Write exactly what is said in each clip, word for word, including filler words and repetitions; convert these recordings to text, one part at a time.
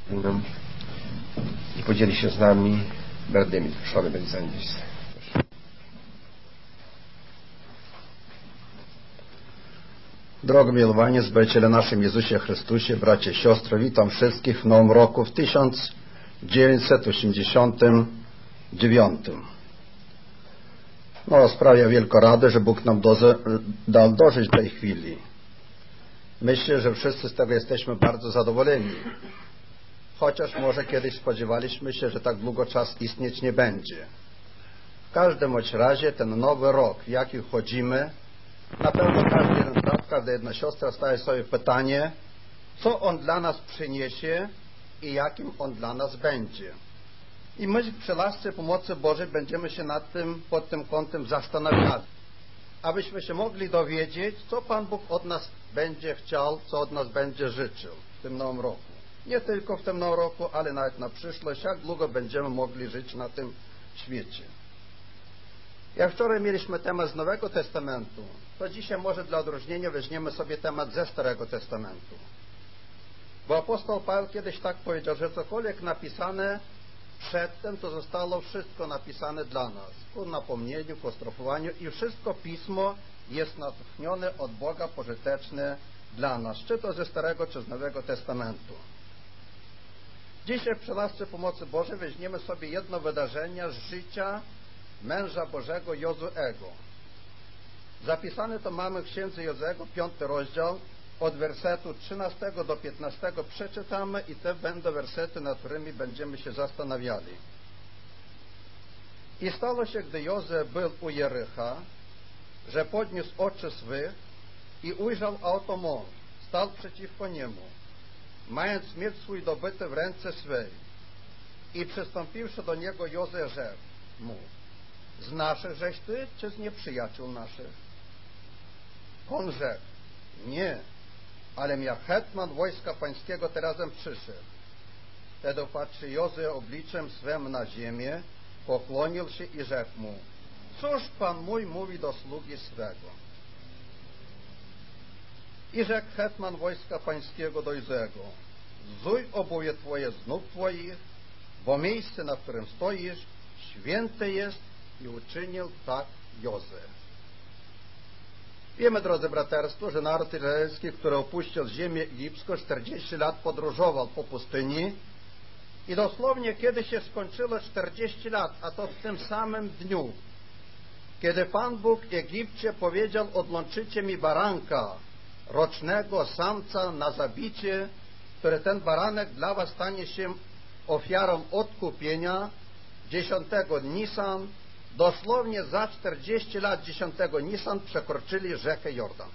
i podzieli się z nami brat Demid. Szłamy będzie za nim. Drogie miłowanie, Zbawiciele naszym Jezusie Chrystusie, bracia i siostry, witam wszystkich w nowym roku, w tysiąc dziewięćset osiemdziesiątym dziewiątym. No, sprawia wielką radę, że Bóg nam doze, dał dożyć tej chwili. Myślę, że wszyscy z tego jesteśmy bardzo zadowoleni. Chociaż może kiedyś spodziewaliśmy się, że tak długo czas istnieć nie będzie. W każdym bądź razie ten nowy rok, w jaki wchodzimy, na pewno każdy jeden brat, każda jedna siostra staje sobie pytanie, co on dla nas przyniesie i jakim on dla nas będzie. I my przy łasce pomocy Bożej będziemy się nad tym, pod tym kątem zastanawiali, abyśmy się mogli dowiedzieć, co Pan Bóg od nas będzie chciał, co od nas będzie życzył w tym nowym roku. Nie tylko w tym nowym roku, ale nawet na przyszłość, jak długo będziemy mogli żyć na tym świecie. Jak wczoraj mieliśmy temat z Nowego Testamentu, to dzisiaj może dla odróżnienia weźmiemy sobie temat ze Starego Testamentu. Bo apostoł Paweł kiedyś tak powiedział, że cokolwiek napisane przedtem, to zostało wszystko napisane dla nas. Ku napomnieniu, ku strofowaniu i wszystko Pismo jest natchnione od Boga, pożyteczne dla nas, czy to ze Starego, czy z Nowego Testamentu. Dzisiaj przy łasce pomocy Bożej weźmiemy sobie jedno wydarzenie z życia męża Bożego Jozuego. Zapisane to mamy w księdze Jozego, piąty rozdział, od wersetu trzynastego do piętnastego przeczytamy i te będą wersety, nad którymi będziemy się zastanawiali. I stało się, gdy Joze był u Jericha, że podniósł oczy swych i ujrzał, a oto mąż stał przeciwko niemu, mając miecz swój dobyty w ręce swej. I przystąpiwszy do niego, Joze rzekł mu: z naszych żeś ty, czy z nieprzyjaciół naszych? On rzekł: nie, ale ja hetman wojska pańskiego terazem przyszedł. Wtedy patrzy Joze obliczem swem na ziemię, pokłonił się i rzekł mu: cóż Pan mój mówi do sługi swego? I rzekł hetman wojska pańskiego do Jozego: zuj obuwie twoje z nóg twoich, bo miejsce, na którym stoisz, święte jest. I uczynił tak Joze. Wiemy, drodzy braterstwo, że naród izraelski, który opuścił ziemię egipską, czterdzieści lat podróżował po pustyni i dosłownie kiedy się skończyło czterdzieści lat, a to w tym samym dniu, kiedy Pan Bóg Egipcie powiedział: odłączycie mi baranka, rocznego samca na zabicie, który ten baranek dla was stanie się ofiarą odkupienia, dziesiątego Nisan, dosłownie za czterdzieści lat dziesiątego Nisan przekroczyli rzekę Jordan.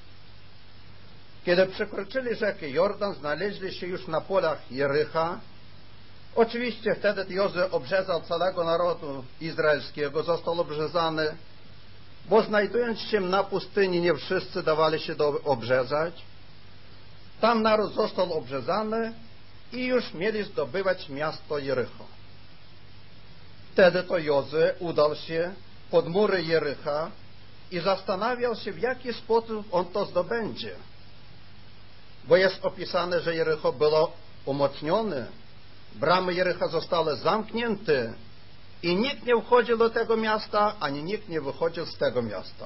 Kiedy przekroczyli rzekę Jordan, znaleźli się już na polach Jericha. Oczywiście wtedy Jozue obrzezał całego narodu izraelskiego, został obrzezany, bo znajdując się na pustyni, nie wszyscy dawali się do obrzezać. Tam naród został obrzezany i już mieli zdobywać miasto Jericho. Wtedy to Jozue udał się pod mury Jericha i zastanawiał się, w jaki sposób on to zdobędzie. Bo jest opisane, że Jericho było umocnione, bramy Jericha zostały zamknięte i nikt nie wchodził do tego miasta, ani nikt nie wychodził z tego miasta.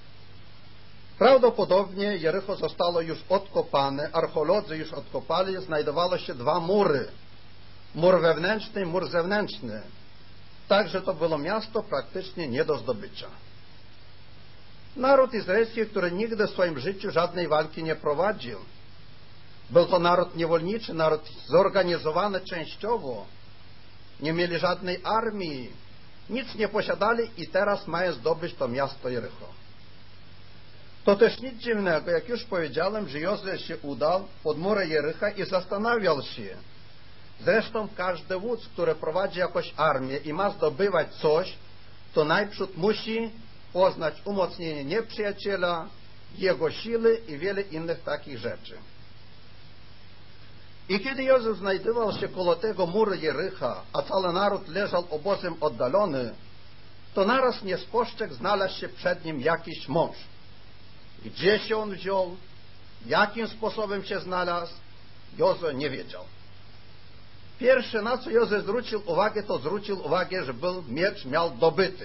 Prawdopodobnie Jericho zostało już odkopane, archeolodzy już odkopali, znajdowało się dwa mury. Mur wewnętrzny i mur zewnętrzny. Także to było miasto praktycznie nie do zdobycia. Naród izraelski, który nigdy w swoim życiu żadnej walki nie prowadził. Był to naród niewolniczy, naród zorganizowany częściowo. Nie mieli żadnej armii, nic nie posiadali i teraz mają zdobyć to miasto Jericho. To też nic dziwnego, jak już powiedziałem, że Jozue się udał pod mury Jericha i zastanawiał się. Zresztą każdy wódz, który prowadzi jakąś armię i ma zdobywać coś, to najpierw musi poznać umocnienie nieprzyjaciela, jego siły i wiele innych takich rzeczy. I kiedy Jozue znajdował się koło tego muru Jericha, a cały naród leżał obozem oddalony, to naraz nie spostrzegł znalazł się przed nim jakiś mąż. Gdzie się on wziął, jakim sposobem się znalazł, Jozue nie wiedział. Pierwsze, na co Józef zwrócił uwagę, to zwrócił uwagę, że był miecz miał dobyty,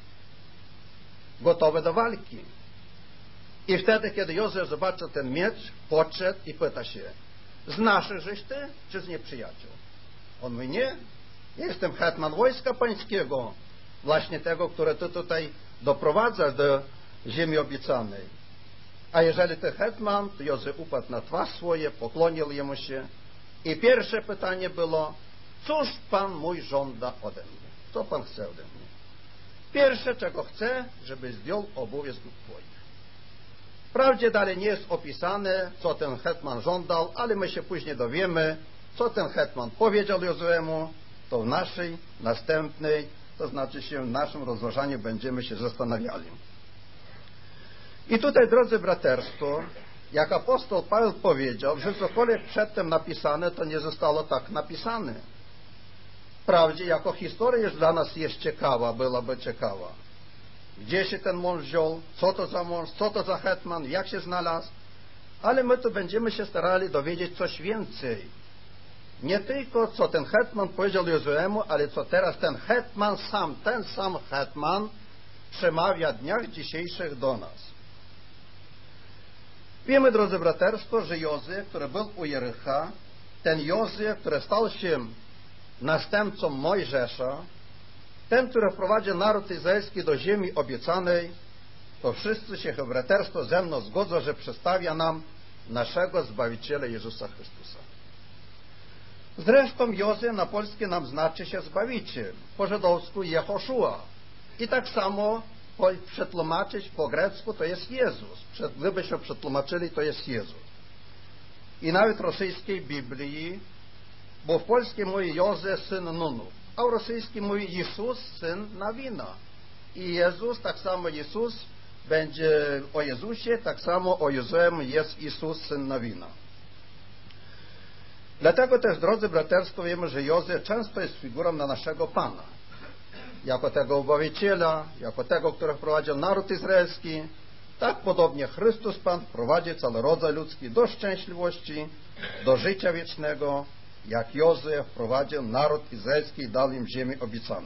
gotowy do walki. I wtedy, kiedy Józef zobaczył ten miecz, podszedł i pyta się, z naszych żeś ty, czy z nieprzyjaciół? On mówi, nie, ja jestem hetman wojska pańskiego, właśnie tego, które ty tutaj doprowadzasz do ziemi obiecanej. A jeżeli ty hetman, to Józef upadł na twarz swoje, poklonił jemu się. I pierwsze pytanie było, cóż pan mój żąda ode mnie? Co pan chce ode mnie? Pierwsze, czego chce, żeby zdjął obowiązków twoich. Wprawdzie dalej nie jest opisane, co ten hetman żądał, ale my się później dowiemy, co ten hetman powiedział Jozuemu, to w naszej następnej, to znaczy się w naszym rozważaniu będziemy się zastanawiali. I tutaj, drodzy braterstwo, jak apostoł Paweł powiedział, że cokolwiek przedtem napisane, to nie zostało tak napisane. Wprawdzie, jako historia już dla nas jest ciekawa, byłaby ciekawa. Gdzie się ten mąż wziął, co to za mąż, co to za hetman, jak się znalazł. Ale my tu będziemy się starali dowiedzieć coś więcej. Nie tylko, co ten hetman powiedział Jozuemu, ale co teraz ten hetman sam, ten sam hetman przemawia w dniach dzisiejszych do nas. Wiemy, drodzy braterstwo, że Jozue, który był u Jericha, ten Jozue, który stał się następcą Mojżesza, ten, który wprowadził naród izraelski do ziemi obiecanej, to wszyscy się, braterstwo, ze mną zgodzą, że przedstawia nam naszego Zbawiciela Jezusa Chrystusa. Zresztą Jozue na polskie nam znaczy się Zbawiciel, po żydowsku Jehoszua. I tak samo przetłumaczyć po grecku to jest Jezus. Gdybyśmy przetłumaczyli, to jest Jezus. I nawet w rosyjskiej Biblii, bo w polskim mówi Jozue, syn Nunu, a w rosyjskim mówi Jezus, syn Nawina. I Jezus, tak samo Jezus, będzie o Jezusie, tak samo o Jozuemu jest Jezus, syn Nawina. Dlatego też, drodzy braterstwo, wiemy, że Jozue często jest figurą na naszego Pana. Jako tego Ubawiciela, jako tego, który wprowadził naród izraelski, tak podobnie Chrystus Pan wprowadzi cały rodzaj ludzki do szczęśliwości, do życia wiecznego, jak Jozue wprowadził naród izraelski i dał im ziemię obiecaną.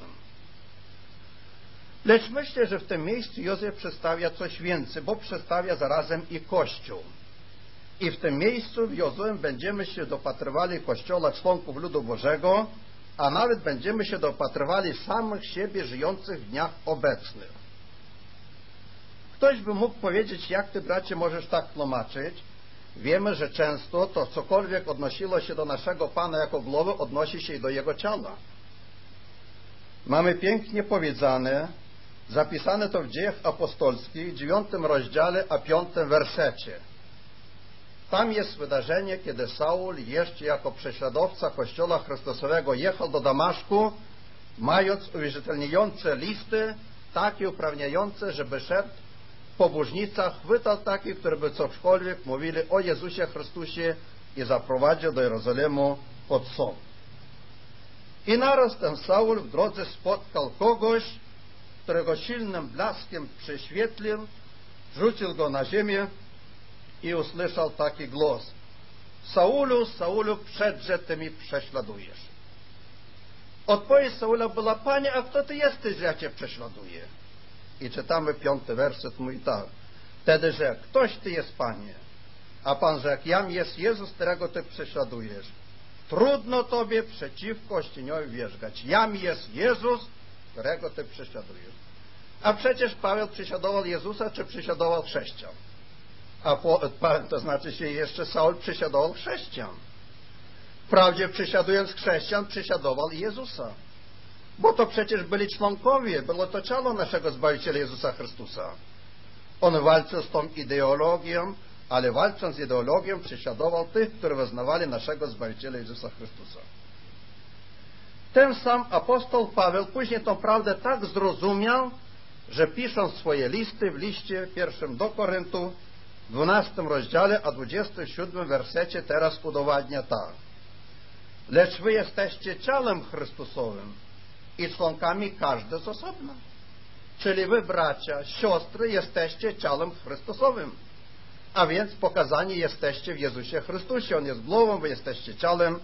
Lecz myślę, że w tym miejscu Jozue przedstawia coś więcej, bo przedstawia zarazem i Kościół. I w tym miejscu w Jozue będziemy się dopatrywali Kościoła członków ludu Bożego, a nawet będziemy się dopatrywali samych siebie żyjących w dniach obecnych. Ktoś by mógł powiedzieć, jak ty, bracie, możesz tak tłumaczyć? Wiemy, że często to cokolwiek odnosiło się do naszego Pana jako głowy, odnosi się i do Jego ciała. Mamy pięknie powiedziane, zapisane to w Dziejach Apostolskich, w dziewiątym rozdziale, a piątym wersecie. Tam jest wydarzenie, kiedy Saul jeszcze jako prześladowca Kościoła Chrystusowego jechał do Damaszku, mając uwierzytelniające listy, takie uprawniające, żeby szedł w pobożnicach, chwytał takich, które by cokolwiek mówili o Jezusie Chrystusie i zaprowadził do Jerozolimu pod sąd. I naraz ten Saul w drodze spotkał kogoś, którego silnym blaskiem prześwietlił, rzucił go na ziemię i usłyszał taki głos: Saulu, Saulu, przedże ty mi prześladujesz. Odpowiedź Saula była: Panie, a kto ty jesteś, że ja cię prześladuję? I czytamy piąty werset, mówi tak: Wtedy rzekł: Ktoś ty jest, Panie? A Pan rzekł: Jam jest Jezus, którego ty prześladujesz. Trudno tobie przeciwko ościeniowi wierzgać. Jam jest Jezus, którego ty prześladujesz. A przecież Paweł prześladował Jezusa, czy prześladował chrześcijan? A po, to znaczy się jeszcze Saul prześladował chrześcijan. Wprawdzie prześladując chrześcijan, prześladował i Jezusa. Bo to przecież byli członkowie, było to ciało naszego Zbawiciela Jezusa Chrystusa. On walczył z tą ideologią, ale walcząc z ideologią prześladował tych, którzy wyznawali naszego Zbawiciela Jezusa Chrystusa. Ten sam apostoł Paweł później tą prawdę tak zrozumiał, że pisząc swoje listy w liście pierwszym do Koryntu, w dwunastym rozdziale, a dwudziestym siódmym wersecie teraz udowadnia tak: Lecz wy jesteście ciałem Chrystusowym i członkami każdy z osobna. Czyli wy, bracia, siostry, jesteście ciałem Chrystusowym. A więc pokazani jesteście w Jezusie Chrystusie. On jest głową, wy jesteście ciałem.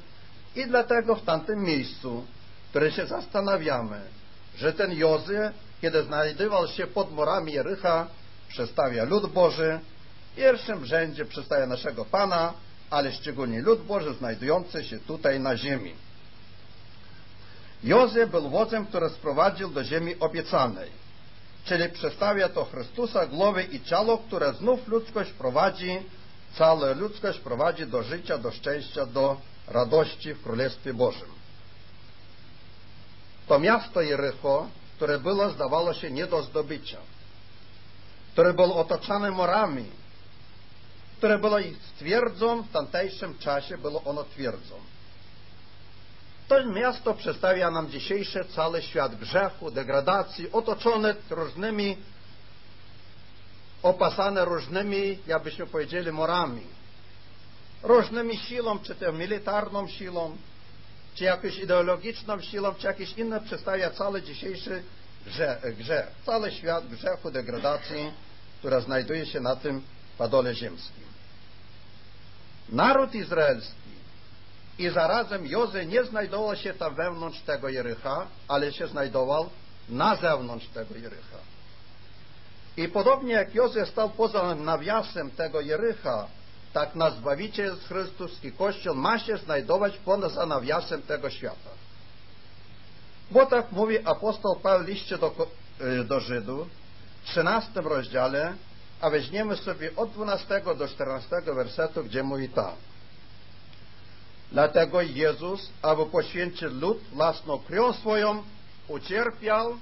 I dlatego w tamtym miejscu, które się zastanawiamy, że ten Jozue, kiedy znajdował się pod murami Jericha, przedstawia lud Boży, w pierwszym rzędzie przedstawia naszego Pana, ale szczególnie lud Boży znajdujący się tutaj na ziemi. Jozue był wodzem, który sprowadził do ziemi obiecanej, czyli przedstawia to Chrystusa, głowę i ciało, które znów ludzkość prowadzi, całą ludzkość prowadzi do życia, do szczęścia, do radości w Królestwie Bożym. To miasto Jericho, które było, zdawało się, nie do zdobycia, które było otoczone murami, które było twierdzą, w tamtejszym czasie było ono twierdzą. To miasto przedstawia nam dzisiejszy cały świat grzechu, degradacji, otoczone różnymi, opasane różnymi, jakbyśmy powiedzieli, murami, różnymi siłą, czy to militarną siłą, czy jakąś ideologiczną siłą, czy jakieś inne przedstawia cały dzisiejszy grzech, grzech, cały świat grzechu, degradacji, która znajduje się na tym padole ziemskim. Naród izraelski i zarazem Jozue nie znajdował się tam wewnątrz tego Jericha, ale się znajdował na zewnątrz tego Jericha. I podobnie jak Jozue stał poza nawiasem tego Jericha, tak nasz Zbawiciel Jezus Chrystus i Kościół ma się znajdować poza nawiasem tego świata. Bo tak mówi apostoł Paweł w liście do, do Żydów w trzynastym rozdziale, a weźmiemy sobie od dwunastego do czternastego wersetu, gdzie mówi tak. Dlatego Jezus, aby poświęcić lud własną krwią swoją, ucierpiał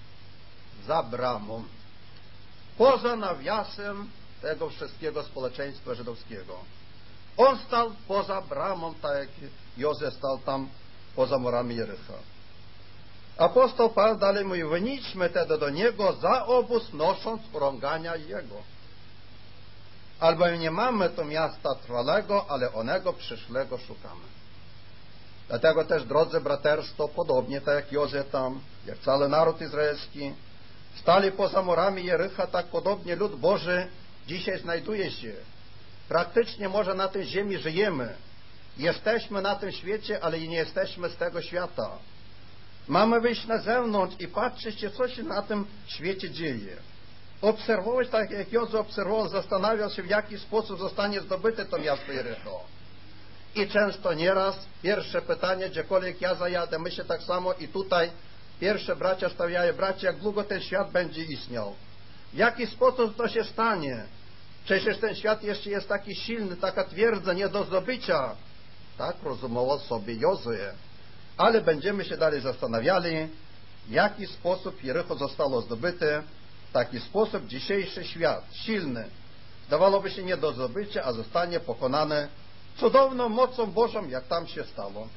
za bramą, poza nawiasem tego wszystkiego społeczeństwa żydowskiego. On stał poza bramą, tak jak Jozue stał tam poza murami Jericha. Apostoł Paweł dalej mówi, wynieśmy tedy do Niego za obóz, nosząc urągania Jego. Albowiem nie mamy to miasta trwalego, ale onego przyszłego szukamy. Dlatego też, drodzy braterstwo, podobnie tak jak Jozue tam, jak cały naród izraelski, stali poza murami Jericha, tak podobnie lud Boży dzisiaj znajduje się. Praktycznie może na tej ziemi żyjemy. Jesteśmy na tym świecie, ale i nie jesteśmy z tego świata. Mamy wyjść na zewnątrz i patrzeć się, co się na tym świecie dzieje. Obserwować, tak jak Jozue obserwował, zastanawiał się, w jaki sposób zostanie zdobyte to miasto Jericho. I często nieraz pierwsze pytanie, gdziekolwiek ja zajadę, myślę tak samo i tutaj pierwsze bracia stawiają, bracia, jak długo ten świat będzie istniał? W jaki sposób to się stanie? Przecież ten świat jeszcze jest taki silny, taka twierdza, nie do zdobycia. Tak rozumował sobie Jozue. Ale będziemy się dalej zastanawiali, w jaki sposób Jericho zostało zdobyte, w taki sposób dzisiejszy świat, silny, zdawałoby się nie do zdobycia, a zostanie pokonany cudowną mocą Bożą, jak tam się stało.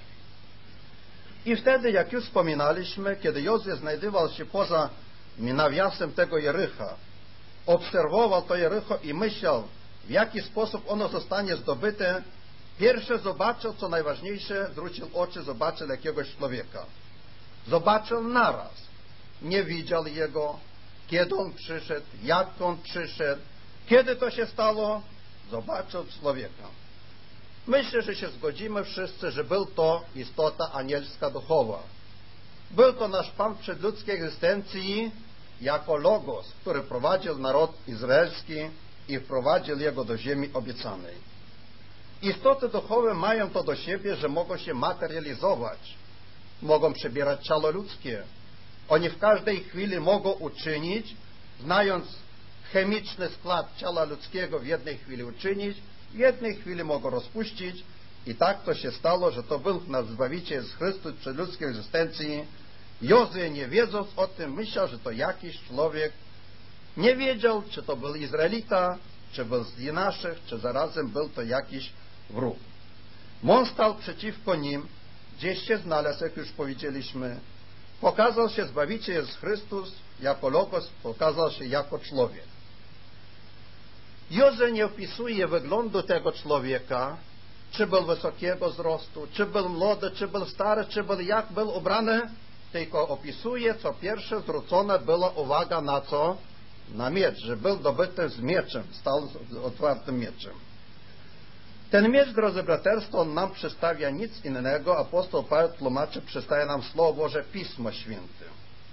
I wtedy, jak już wspominaliśmy, kiedy Jozue znajdował się poza nawiasem tego Jericha, obserwował to Jericho i myślał, w jaki sposób ono zostanie zdobyte, pierwsze zobaczył, co najważniejsze, zwrócił oczy, zobaczył jakiegoś człowieka. Zobaczył naraz. Nie widział jego, kiedy on przyszedł, jak on przyszedł, kiedy to się stało, zobaczył człowieka. Myślę, że się zgodzimy wszyscy, że był to istota anielska duchowa. Był to nasz Pan w przedludzkiej egzystencji jako Logos, który prowadził naród izraelski i wprowadził jego do ziemi obiecanej. Istoty duchowe mają to do siebie, że mogą się materializować, mogą przebierać ciało ludzkie. Oni w każdej chwili mogą uczynić, znając chemiczny skład ciała ludzkiego, w jednej chwili uczynić, w jednej chwili mogą rozpuścić. I tak to się stało, że to był nasz Zbawiciel Jezus Chrystus przed ludzkiej egzystencji. Jozue, nie wiedząc o tym, myślał, że to jakiś człowiek. Nie wiedział, czy to był Izraelita, czy był z naszych, czy zarazem był to jakiś wróg. On stał przeciwko nim, gdzieś się znalazł, jak już powiedzieliśmy. Pokazał się Zbawiciel Jezus Chrystus jako Logos, pokazał się jako człowiek. Jozue nie opisuje wyglądu tego człowieka, czy był wysokiego wzrostu, czy był młody, czy był stary, czy był jak był ubrany, tylko opisuje, co pierwsze zwrócona była uwaga na co? Na miecz, że był dobyty z mieczem, stał z otwartym mieczem. Ten miecz, drodzy braterstwo, on nam przedstawia nic innego. Apostoł Paweł tłumaczy, przedstawia nam Słowo Boże, Pismo Święte.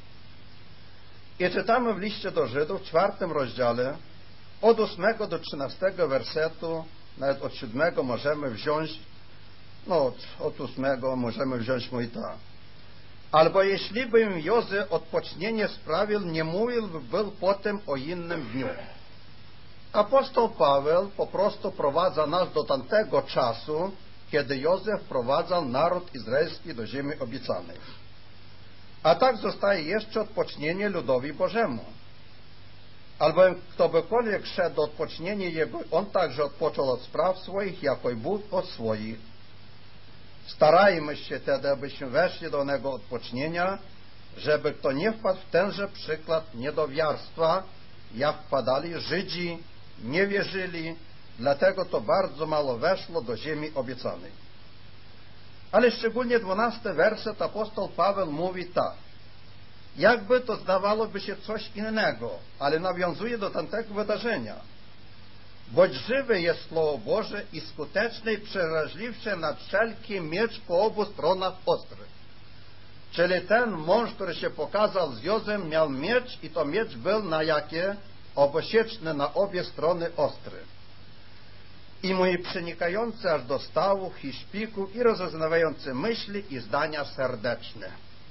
I czytamy w liście do Żydów, w czwartym rozdziale, od ósmego do trzynastego wersetu, nawet od siódmego możemy wziąć, no od ósmego możemy wziąć mój tak. Albo jeśli bym Jozę odpocznienie sprawił, nie mówił był potem o innym dniu. Apostoł Paweł po prostu prowadza nas do tamtego czasu, kiedy Józef wprowadzał naród izraelski do ziemi obiecanej. A tak zostaje jeszcze odpocznienie ludowi Bożemu. Albowiem ktokolwiek szedł do odpocznienia jego, on także odpoczął od spraw swoich, jako i Bóg od swoich. Starajmy się tedy, abyśmy weszli do onego odpocznienia, żeby kto nie wpadł w tenże przykład niedowiarstwa, jak wpadali Żydzi, nie wierzyli, dlatego to bardzo mało weszło do ziemi obiecanej. Ale szczególnie dwunasty werset apostoł Paweł mówi tak. Jakby to zdawałoby się coś innego, ale nawiązuje do tamtego wydarzenia. Boć żywe jest Słowo Boże i skuteczne i przeraźliwsze nad wszelki miecz po obu stronach ostry. Czyli ten mąż, który się pokazał z Józem, miał miecz i to miecz był na jakie? Obosieczny na obie strony ostry. I mój przenikający aż do stawów i szpików i rozeznawający myśli i zdania serdeczne.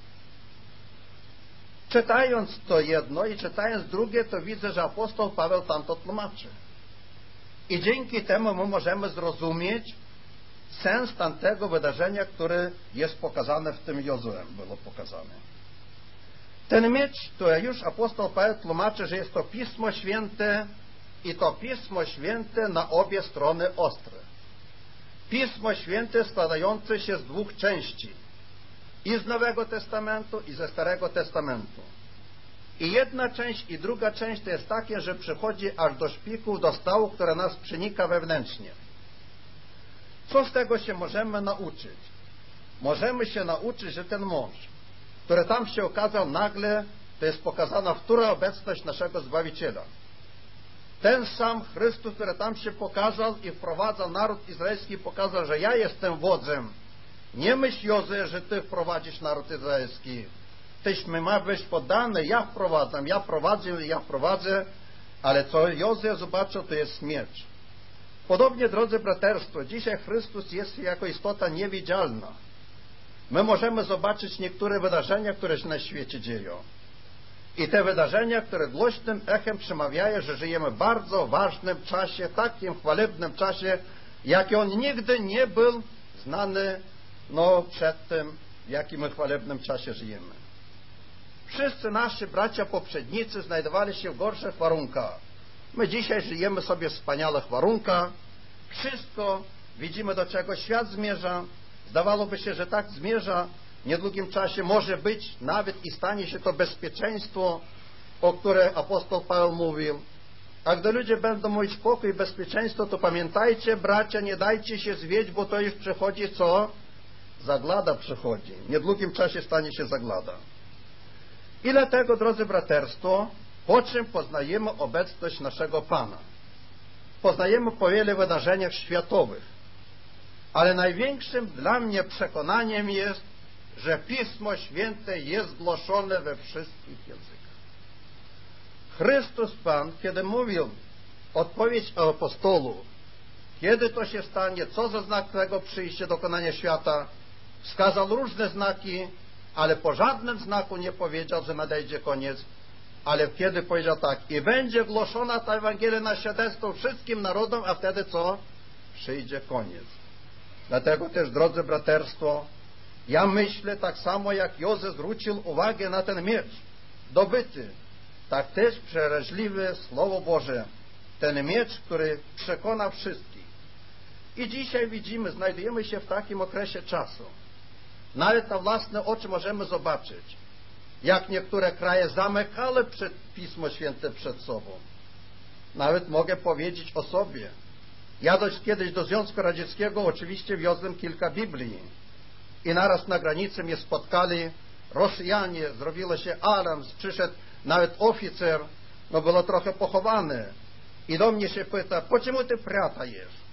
Czytając to jedno i czytając drugie, to widzę, że apostoł Paweł tam to tłumaczy. I dzięki temu my możemy zrozumieć sens tamtego wydarzenia, które jest pokazane w tym Jozuem, było pokazane. Ten miecz, to już apostoł Paweł tłumaczy, że jest to Pismo Święte i to Pismo Święte na obie strony ostre. Pismo Święte składające się z dwóch części. I z Nowego Testamentu, i ze Starego Testamentu. I jedna część, i druga część to jest takie, że przychodzi aż do szpików, do stału, które nas przenika wewnętrznie. Co z tego się możemy nauczyć? Możemy się nauczyć, że ten mąż, który tam się okazał nagle, to jest pokazana wtóra obecność naszego Zbawiciela. Ten sam Chrystus, który tam się pokazał i wprowadzał naród izraelski, pokazał, że ja jestem wodzem. Nie myśl, Józef, że ty wprowadzisz naród izraelski. Tyś mi ma być poddany, ja wprowadzam, ja prowadzę, ja prowadzę, ale co Józef zobaczył, to jest miecz. Podobnie, drodzy braterstwo, dzisiaj Chrystus jest jako istota niewidzialna. My możemy zobaczyć niektóre wydarzenia, które się na świecie dzieją. I te wydarzenia, które głośnym echem przemawiają, że żyjemy w bardzo ważnym czasie, takim chwalebnym czasie, jaki on nigdy nie był znany no, przed tym, w jakim my chwalebnym czasie żyjemy. Wszyscy nasi bracia poprzednicy znajdowali się w gorszych warunkach. My dzisiaj żyjemy sobie w wspaniałych warunkach. Wszystko widzimy, do czego świat zmierza. Zdawałoby się, że tak zmierza. W niedługim czasie może być nawet i stanie się to bezpieczeństwo, o które apostoł Paweł mówił. A gdy ludzie będą mówić pokój i bezpieczeństwo, to pamiętajcie, bracia, nie dajcie się zwieść, bo to już przychodzi co? Zaglada przychodzi. W niedługim czasie stanie się zaglada. I dlatego, drodzy braterstwo, po czym poznajemy obecność naszego Pana. Poznajemy po wielu wydarzeniach światowych. Ale największym dla mnie przekonaniem jest, że Pismo Święte jest głoszone we wszystkich językach. Chrystus Pan, kiedy mówił odpowiedź apostolów, kiedy to się stanie, co za znak tego przyjścia, dokonania świata, wskazał różne znaki, ale po żadnym znaku nie powiedział, że nadejdzie koniec, ale kiedy powiedział tak, i będzie głoszona ta Ewangelia na świadectwo wszystkim narodom, a wtedy co? Przyjdzie koniec. Dlatego też, drodzy braterstwo, ja myślę tak samo, jak Józef zwrócił uwagę na ten miecz dobyty, tak też przeraźliwe Słowo Boże, ten miecz, który przekona wszystkich. I dzisiaj widzimy, znajdujemy się w takim okresie czasu. Nawet na własne oczy możemy zobaczyć, jak niektóre kraje zamykały przed Pismo Święte przed sobą. Nawet mogę powiedzieć o sobie. Jadąc kiedyś do Związku Radzieckiego, oczywiście wiozłem kilka Biblii. I naraz na granicy mnie spotkali Rosjanie, zrobiło się alarm, przyszedł nawet oficer, no było trochę pochowany. I do mnie się pyta, po czemu ty prata jesz?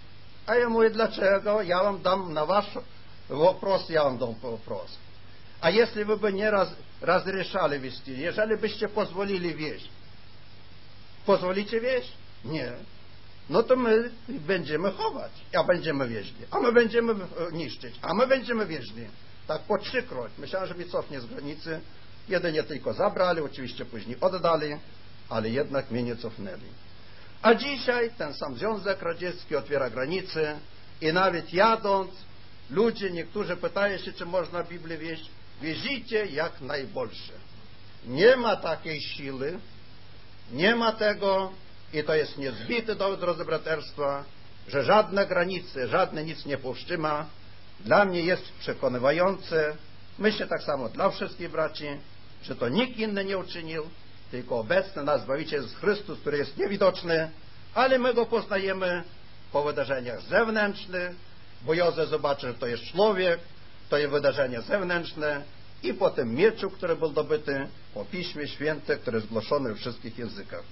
A ja mówię, dlaczego? Ja wam dam na wasz вопрос, ja wam dam вопрос. A jeśli wy by nie raz, разрешали wieść, jeżeli byście pozwolili wieść, pozwolicie wieść? Nie. No to my będziemy chować, a będziemy wieźli, a my będziemy niszczyć, a my będziemy wieźli. Tak po trzykroć. Myślałem, że mi cofnie z granicy. Jedynie tylko zabrali, oczywiście później oddali, ale jednak mnie nie cofnęli. A dzisiaj ten sam Związek Radziecki otwiera granice i nawet jadąc, ludzie, niektórzy pytają się, czy można Biblię wieźć. Wiezicie jak najbolsze. Nie ma takiej siły, nie ma tego i to jest niezbity dowód, drodzy braterstwa, że żadne granice, żadne nic nie powstrzyma. Dla mnie jest przekonywające, myślę tak samo dla wszystkich braci, że to nikt inny nie uczynił, tylko obecny nasz Zbawiciel Jezus Chrystus, który jest niewidoczny, ale my Go poznajemy po wydarzeniach zewnętrznych, bo Józef zobaczy, że to jest człowiek, to jest wydarzenie zewnętrzne i po tym mieczu, który był dobyty, po Piśmie Święte, które jest głoszone we wszystkich językach.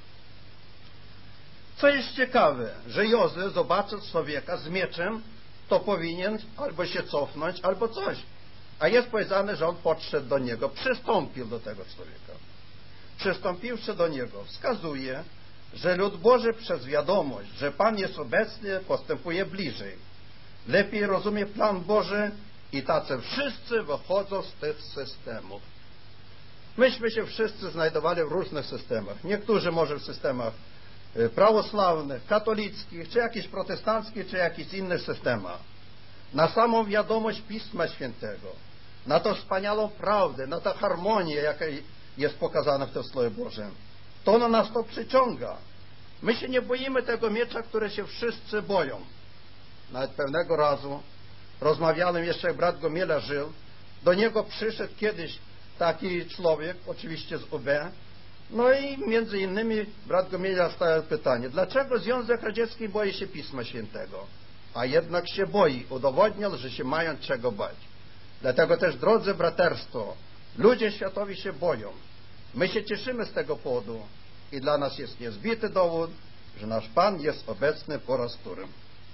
Co jest ciekawe, że Józef, zobacząc człowieka z mieczem, to powinien albo się cofnąć, albo coś. A jest powiedziane, że on podszedł do niego, przystąpił do tego człowieka. Przystąpiwszy do niego, wskazuje, że lud Boży przez wiadomość, że Pan jest obecny, postępuje bliżej. Lepiej rozumie plan Boży i tacy wszyscy wychodzą z tych systemów. Myśmy się wszyscy znajdowali w różnych systemach. Niektórzy może w systemach prawosławnych, katolickich, czy jakichś protestanckich, czy jakichś innych systemach. Na samą wiadomość Pisma Świętego, na tą wspaniałą prawdę, na tę harmonię, jaka jest pokazana w tym Słowie Bożym. To na nas to przyciąga. My się nie boimy tego miecza, które się wszyscy boją. Nawet pewnego razu rozmawiałem jeszcze, jak brat Gomiela żył. Do niego przyszedł kiedyś taki człowiek, oczywiście z U B. No i między innymi brat Gomiela stawiał pytanie, dlaczego Związek Radziecki boi się Pisma Świętego? A jednak się boi. Udowodnił, że się mają czego bać. Dlatego też, drodzy braterstwo, ludzie światowi się boją. My się cieszymy z tego powodu i dla nas jest niezbity dowód, że nasz Pan jest obecny po raz którym.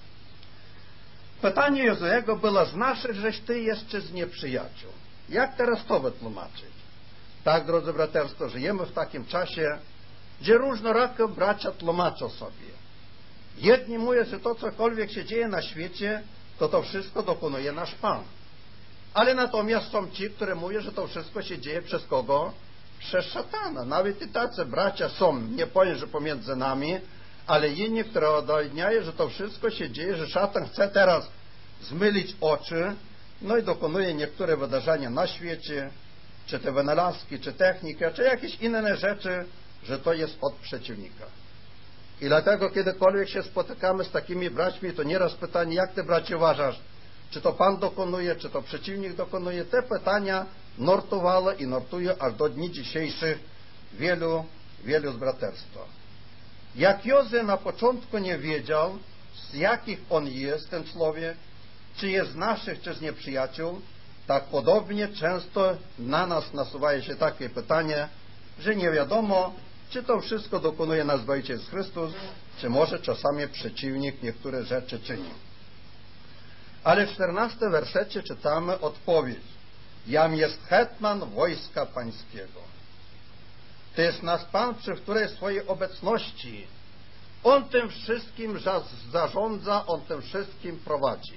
Pytanie Jozuego było, znasz, żeś ty jest czy z nieprzyjaciół? Jak teraz to wytłumaczyć? Tak, drodzy braterstwo, żyjemy w takim czasie, gdzie różnorakie bracia tłumaczą sobie. Jedni mówią, że to cokolwiek się dzieje na świecie, to to wszystko dokonuje nasz Pan. Ale natomiast są ci, którzy mówią, że to wszystko się dzieje przez kogo? Przez szatana. Nawet i tacy bracia są, nie powiem, że pomiędzy nami, ale inni, które odowadniają, że to wszystko się dzieje, że szatan chce teraz zmylić oczy, no i dokonuje niektóre wydarzenia na świecie, czy te wynalazki, czy technika, czy jakieś inne rzeczy, że to jest od przeciwnika. I dlatego, kiedykolwiek się spotykamy z takimi braćmi, to nieraz pytanie, jak ty, bracie, uważasz, czy to Pan dokonuje, czy to przeciwnik dokonuje? Te pytania nurtowało i nurtuje aż do dni dzisiejszych wielu, wielu z braterstwa. Jak Józef na początku nie wiedział, z jakich on jest, ten człowiek, czy jest z naszych, czy z nieprzyjaciół, tak podobnie często na nas nasuwają się takie pytanie, że nie wiadomo, czy to wszystko dokonuje nas Zbawiciel Jezus Chrystus, czy może czasami przeciwnik niektóre rzeczy czyni. Ale w czternastym wersecie czytamy odpowiedź. Jam jest hetman wojska pańskiego. To jest nasz Pan, przy której swojej obecności On tym wszystkim zarządza, On tym wszystkim prowadzi.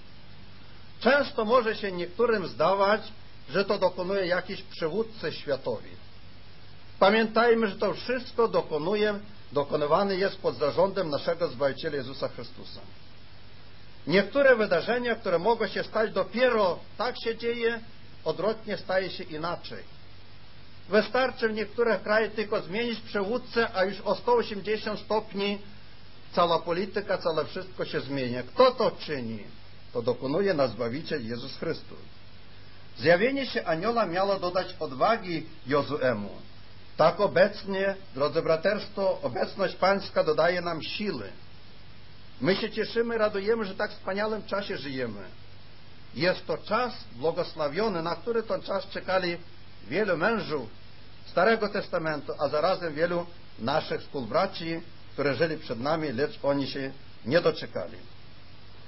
Często może się niektórym zdawać, że to dokonuje jakiś przywódcy światowi. Pamiętajmy, że to wszystko dokonuje, dokonywane jest pod zarządem naszego Zbawiciela Jezusa Chrystusa. Niektóre wydarzenia, które mogą się stać dopiero tak się dzieje, odwrotnie staje się inaczej. Wystarczy w niektórych krajach tylko zmienić przywódcę, a już o sto osiemdziesiąt stopni cała polityka, całe wszystko się zmienia. Kto to czyni? To dokonuje nas Zbawiciel Jezus Chrystus. Zjawienie się anioła miało dodać odwagi Jozuemu. Tak obecnie, drodzy braterstwo, obecność Pańska dodaje nam siły. My się cieszymy, radujemy, że tak w wspaniałym czasie żyjemy. Jest to czas błogosławiony, na który ten czas czekali wielu mężów Starego Testamentu, a zarazem wielu naszych współbraci, którzy żyli przed nami, lecz oni się nie doczekali.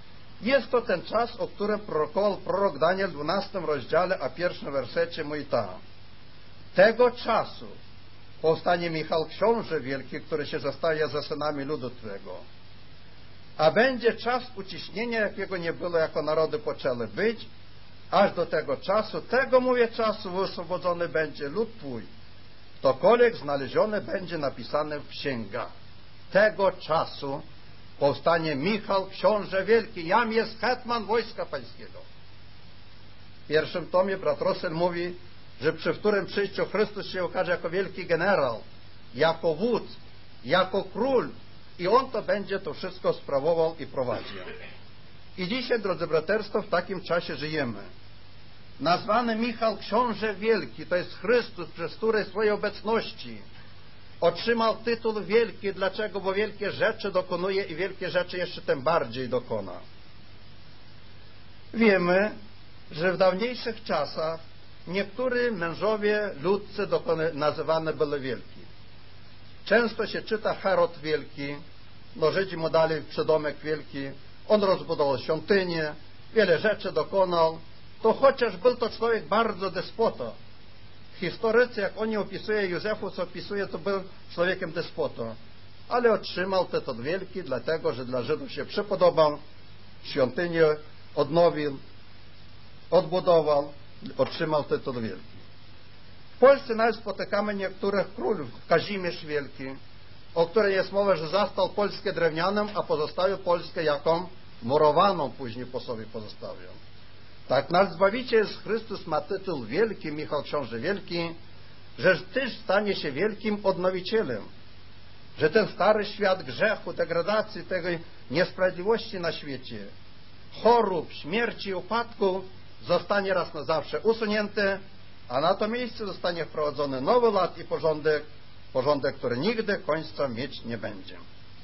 Jest to ten czas, o którym prorokował prorok Daniel w dwunastym rozdziale, a pierwszym wersecie mówi tak. Tego czasu powstanie Michał Książę Wielki, który się zastawia za synami ludu Twego. A będzie czas uciśnienia, jakiego nie było, jako narody poczęły być, aż do tego czasu, tego mówię czasu, wyswobodzony będzie lud Twój. Ktokolwiek znaleziony będzie napisany w księgach. Tego czasu powstanie Michał Książę Wielki. Jam jest hetman wojska pańskiego. W pierwszym tomie brat Rosel mówi, że przy wtórym przyjściu Chrystus się okaże jako wielki generał, jako wódz, jako król i On to będzie to wszystko sprawował i prowadził. I dzisiaj, drodzy braterstwo, w takim czasie żyjemy. Nazwany Michał Książę Wielki, to jest Chrystus, przez który swojej obecności otrzymał tytuł wielki. Dlaczego? Bo wielkie rzeczy dokonuje i wielkie rzeczy jeszcze tym bardziej dokona. Wiemy, że w dawniejszych czasach niektórzy mężowie ludcy nazywane byli wielki. Często się czyta Herod Wielki, no Żydzi mu dali przydomek wielki, on rozbudował świątynię, wiele rzeczy dokonał, to chociaż był to człowiek bardzo despota. Historycy, jak oni opisują, Józefus opisuje, to był człowiekiem despotą, ale otrzymał tytuł wielki, dlatego, że dla Żydów się przypodobał, świątynię odnowił, odbudował, otrzymał tytuł wielki. W Polsce nawet spotykamy niektórych królów. Kazimierz Wielki, o której jest mowa, że zastał Polskę drewnianą, a pozostawił Polskę jaką? Murowaną później po sobie pozostawił. Tak nasz Zbawiciel Chrystus ma tytuł wielki, Michał Książę Wielki, że też stanie się wielkim odnowicielem. Że ten stary świat grzechu, degradacji, tej niesprawiedliwości na świecie, chorób, śmierci, upadku zostanie raz na zawsze usunięty, a na to miejsce zostanie wprowadzony nowy ład i porządek, porządek, który nigdy końca mieć nie będzie.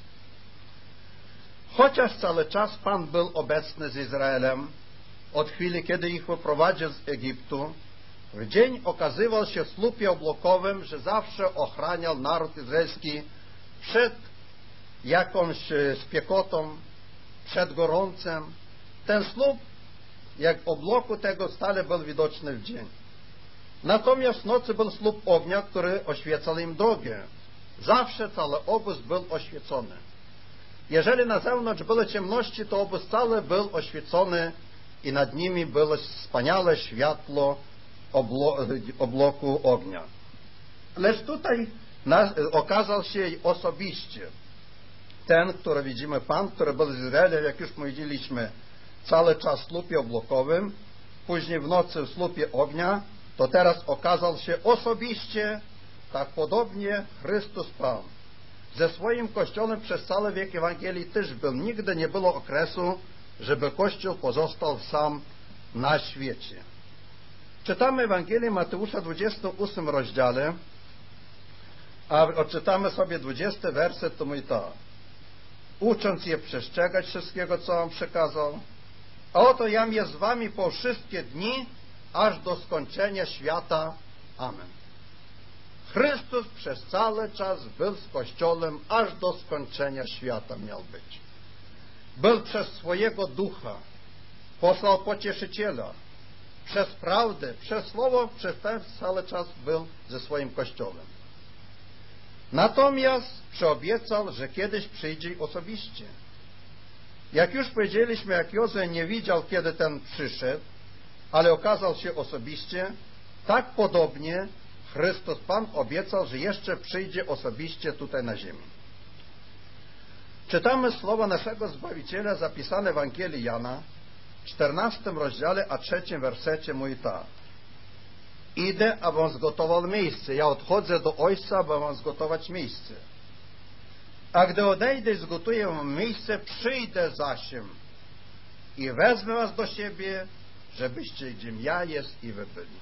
Chociaż cały czas Pan był obecny z Izraelem, od chwili, kiedy ich wyprowadził z Egiptu, w dzień okazywał się w słupie oblokowym, że zawsze ochraniał naród izraelski przed jakąś spiekotą, przed gorącem. Ten słup, jak obloku tego, stale był widoczny w dzień. Natomiast w nocy był słup ognia, który oświecał im drogę. Zawsze cały obóz był oświecony. Jeżeli na zewnątrz były ciemności, to obóz cały był oświecony i nad nimi było wspaniałe światło oblo obloku ognia. Lecz tutaj okazał się osobiście ten, który widzimy Pan, który był z Izraelem, jak już mówiliśmy, cały czas w słupie oblokowym, później w nocy w słupie ognia, to teraz okazał się osobiście, tak podobnie Chrystus Pan. Ze swoim Kościołem przez cały wiek Ewangelii też był. Nigdy nie było okresu, żeby Kościół pozostał sam na świecie. Czytamy Ewangelię Mateusza w dwudziestym ósmym rozdziale, a odczytamy sobie dwudziesty werset, to mówi tak. Ucząc je przestrzegać wszystkiego, co Wam przekazał, a oto jam jest z Wami po wszystkie dni, aż do skończenia świata. Amen. Chrystus przez cały czas był z Kościołem, aż do skończenia świata miał być. Był przez swojego Ducha, posłał Pocieszyciela, przez prawdę, przez Słowo, przez ten cały czas był ze swoim Kościołem. Natomiast przyobiecał, że kiedyś przyjdzie osobiście. Jak już powiedzieliśmy, jak Józef nie widział, kiedy ten przyszedł, ale okazał się osobiście, tak podobnie Chrystus Pan obiecał, że jeszcze przyjdzie osobiście tutaj na ziemi. Czytamy słowa naszego Zbawiciela zapisane w Ewangelii Jana, w czternastym rozdziale, a trzecim wersecie mówi tak. Idę, a wam zgotował miejsce. Ja odchodzę do Ojca, aby wam zgotować miejsce. A gdy odejdę i zgotuję wam miejsce, przyjdę zasiem i wezmę was do siebie, żebyście gdziem ja jest i wy byli.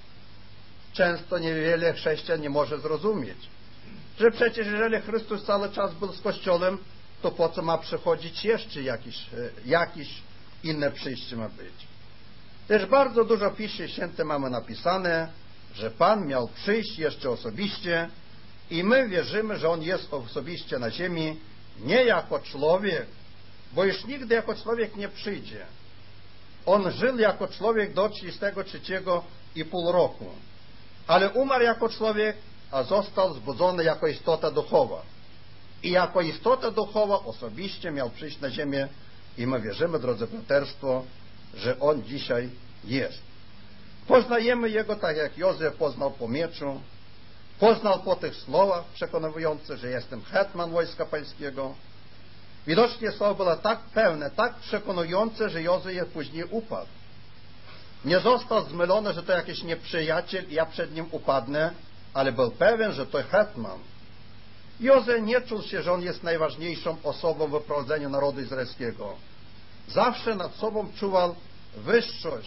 Często niewiele chrześcijan nie może zrozumieć, że przecież jeżeli Chrystus cały czas był z Kościołem, to po co ma przychodzić jeszcze jakiś, jakiś inne przyjście ma być. Też bardzo dużo w Piśmie Świętym mamy napisane, że Pan miał przyjść jeszcze osobiście i my wierzymy, że On jest osobiście na ziemi, nie jako człowiek, bo już nigdy jako człowiek nie przyjdzie. On żył jako człowiek do trzydziestego trzeciego i pół roku, ale umarł jako człowiek, a został zbudzony jako istota duchowa. I jako istota duchowa osobiście miał przyjść na ziemię i my wierzymy, drodzy braterstwo, że On dzisiaj jest. Poznajemy Jego tak, jak Józef poznał po mieczu, poznał po tych słowach przekonujących, że jestem hetman wojska pańskiego. Widocznie słowo było tak pełne, tak przekonujące, że Józef później upadł. Nie został zmylony, że to jakiś nieprzyjaciel i ja przed nim upadnę, ale był pewien, że to hetman. Józef nie czuł się, że on jest najważniejszą osobą w prowadzeniu narodu izraelskiego. Zawsze nad sobą czuwał wyższość.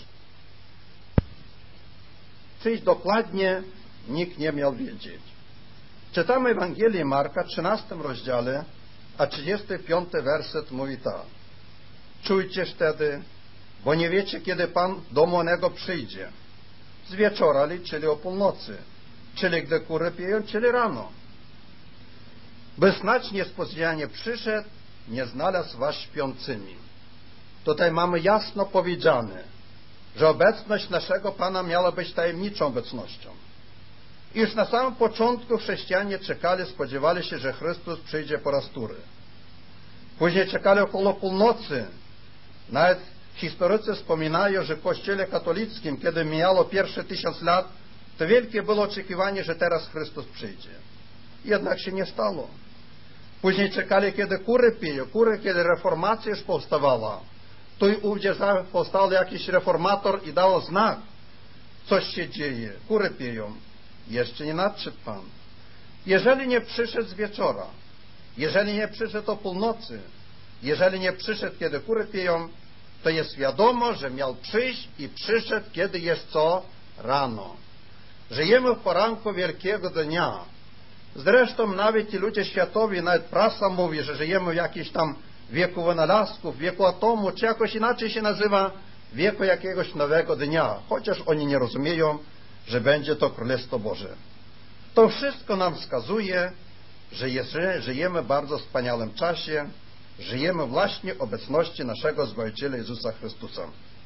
Czyś dokładnie nikt nie miał wiedzieć. Czytamy Ewangelię Marka, trzynastym rozdziale, a trzydziesty piąty werset mówi tak. Czujcie wtedy, bo nie wiecie, kiedy Pan do młonego przyjdzie. Z wieczora, czyli o północy, czyli gdy kury pieją, czyli rano. By snać niespodziewanie przyszedł, nie znalazł was śpiącymi. Tutaj mamy jasno powiedziane, że obecność naszego Pana miała być tajemniczą obecnością. Już na samym początku chrześcijanie czekali, spodziewali się, że Chrystus przyjdzie po raz wtóry. Później czekali około północy. Nawet historycy wspominają, że w Kościele katolickim, kiedy mijało pierwsze tysiąc lat, to wielkie było oczekiwanie, że teraz Chrystus przyjdzie. Jednak się nie stało. Później czekali, kiedy kury piją, kury, kiedy reformacja już powstawała. Tu i ówdzie powstał jakiś reformator i dał znak. Coś się dzieje. Kury piją. Jeszcze nie nadszedł Pan. Jeżeli nie przyszedł z wieczora, jeżeli nie przyszedł o północy, jeżeli nie przyszedł, kiedy kury piją, to jest wiadomo, że miał przyjść i przyszedł, kiedy jest co? Rano. Żyjemy w poranku wielkiego dnia. Zresztą nawet ci ludzie światowi, nawet prasa mówi, że żyjemy w jakimś tam wieku wynalazków, wieku atomu, czy jakoś inaczej się nazywa, wieku jakiegoś nowego dnia. Chociaż oni nie rozumieją, że będzie to Królestwo Boże. To wszystko nam wskazuje, że jest, żyjemy w bardzo wspaniałym czasie, żyjemy właśnie obecności naszego Zbawiciela Jezusa Chrystusa.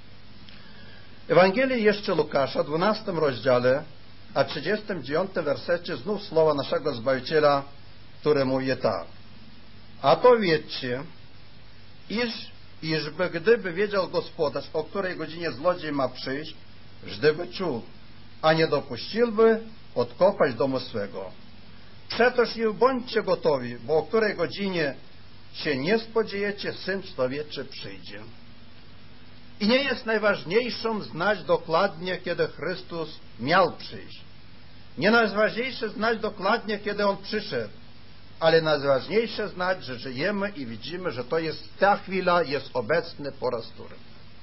Ewangelii jeszcze Łukasza, dwunastym rozdziale, a trzydziestym dziewiątym wersecie znów słowa naszego Zbawiciela, które mówi tak. A to wiedzcie, iż, iżby gdyby wiedział gospodarz, o której godzinie złodziej ma przyjść, żdyby czuł, a nie dopuściłby odkopać domu swego. Przetoż i bądźcie gotowi, bo o której godzinie się nie spodziejecie, Syn Człowieczy przyjdzie. I nie jest najważniejszą znać dokładnie, kiedy Chrystus miał przyjść. Nie najważniejsze znać dokładnie, kiedy On przyszedł, ale najważniejsze znać, że żyjemy i widzimy, że to jest ta chwila, jest obecny po raz wtóry.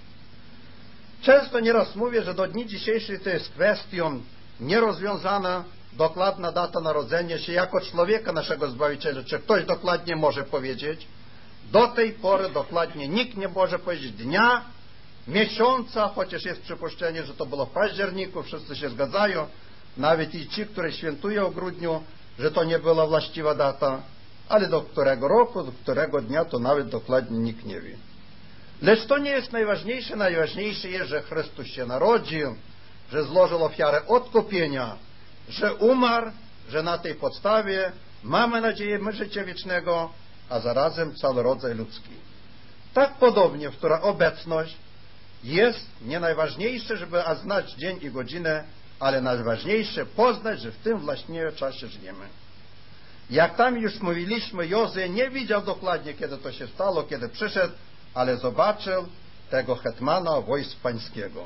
Często nieraz mówię, że do dni dzisiejszych to jest kwestią nierozwiązana dokładna data narodzenia się jako człowieka naszego Zbawiciela. Czy ktoś dokładnie może powiedzieć? Do tej pory dokładnie nikt nie może powiedzieć dnia, miesiąca, chociaż jest przypuszczenie, że to było w październiku, wszyscy się zgadzają, nawet i ci, którzy świętują w grudniu, że to nie była właściwa data, ale do którego roku, do którego dnia, to nawet dokładnie nikt nie wie. Lecz to nie jest najważniejsze. Najważniejsze jest, że Chrystus się narodził, że złożył ofiarę odkupienia, że umarł, że na tej podstawie mamy nadzieję my życia wiecznego, a zarazem cały rodzaj ludzki. Tak podobnie, w która obecność jest nie najważniejsze, żeby znać dzień i godzinę, ale najważniejsze poznać, że w tym właśnie czasie żyjemy. Jak tam już mówiliśmy, Józef nie widział dokładnie, kiedy to się stało, kiedy przyszedł, ale zobaczył tego hetmana wojsk pańskiego.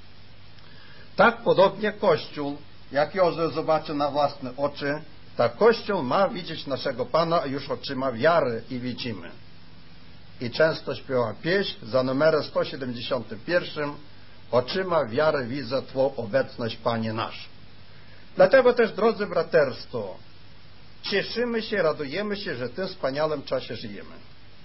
Tak podobnie Kościół, jak Józef zobaczył na własne oczy, tak Kościół ma widzieć naszego Pana już oczyma wiary i widzimy. I często śpiewa pieśń za numerem sto siedemdziesiątym pierwszym oczyma wiary widzę Twą obecność, Panie nasz. Dlatego też, drodzy braterstwo, cieszymy się, radujemy się, że w tym wspaniałym czasie żyjemy.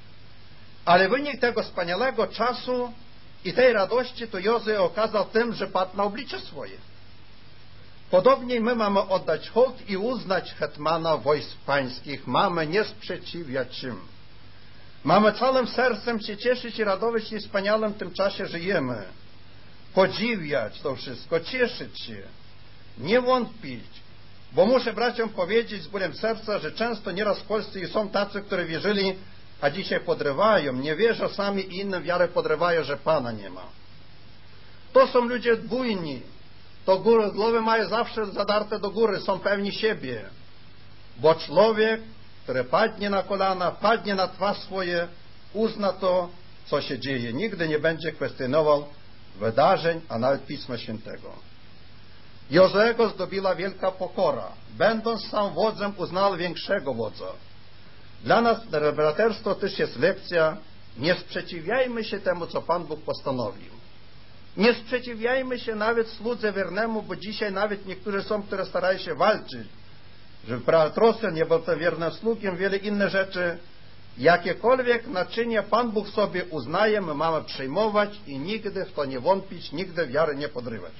Ale wynik tego wspaniałego czasu i tej radości to Józef okazał tym, że padł na oblicze swoje. Podobnie my mamy oddać hołd i uznać hetmana wojsk pańskich. Mamy nie sprzeciwiać się. Mamy całym sercem się cieszyć i radować i wspaniałym w tym czasie żyjemy. Podziwiać to wszystko, cieszyć się, nie wątpić. Bo muszę braciom powiedzieć z bólem serca, że często nieraz w Polsce są tacy, którzy wierzyli, a dzisiaj podrywają, nie wierzą sami i innym wiarę podrywają, że Pana nie ma. To są ludzie bujni. To góry, głowy mają zawsze zadarte do góry, są pewni siebie. Bo człowiek, który padnie na kolana, padnie na twarz swoje, uzna to, co się dzieje. Nigdy nie będzie kwestionował wydarzeń, a nawet Pisma Świętego. Jozeego zdobiła wielka pokora. Będąc sam wodzem, uznał większego wodza. Dla nas, braterstwo, też jest lekcja. Nie sprzeciwiajmy się temu, co Pan Bóg postanowił. Nie sprzeciwiajmy się nawet słudze wiernemu, bo dzisiaj nawet niektórzy są, które starają się walczyć, żeby Trosen nie był tym wiernym sługiem, wiele inne rzeczy. Jakiekolwiek naczynie Pan Bóg sobie uznaje, my mamy przyjmować i nigdy w to nie wątpić, nigdy wiary nie podrywać.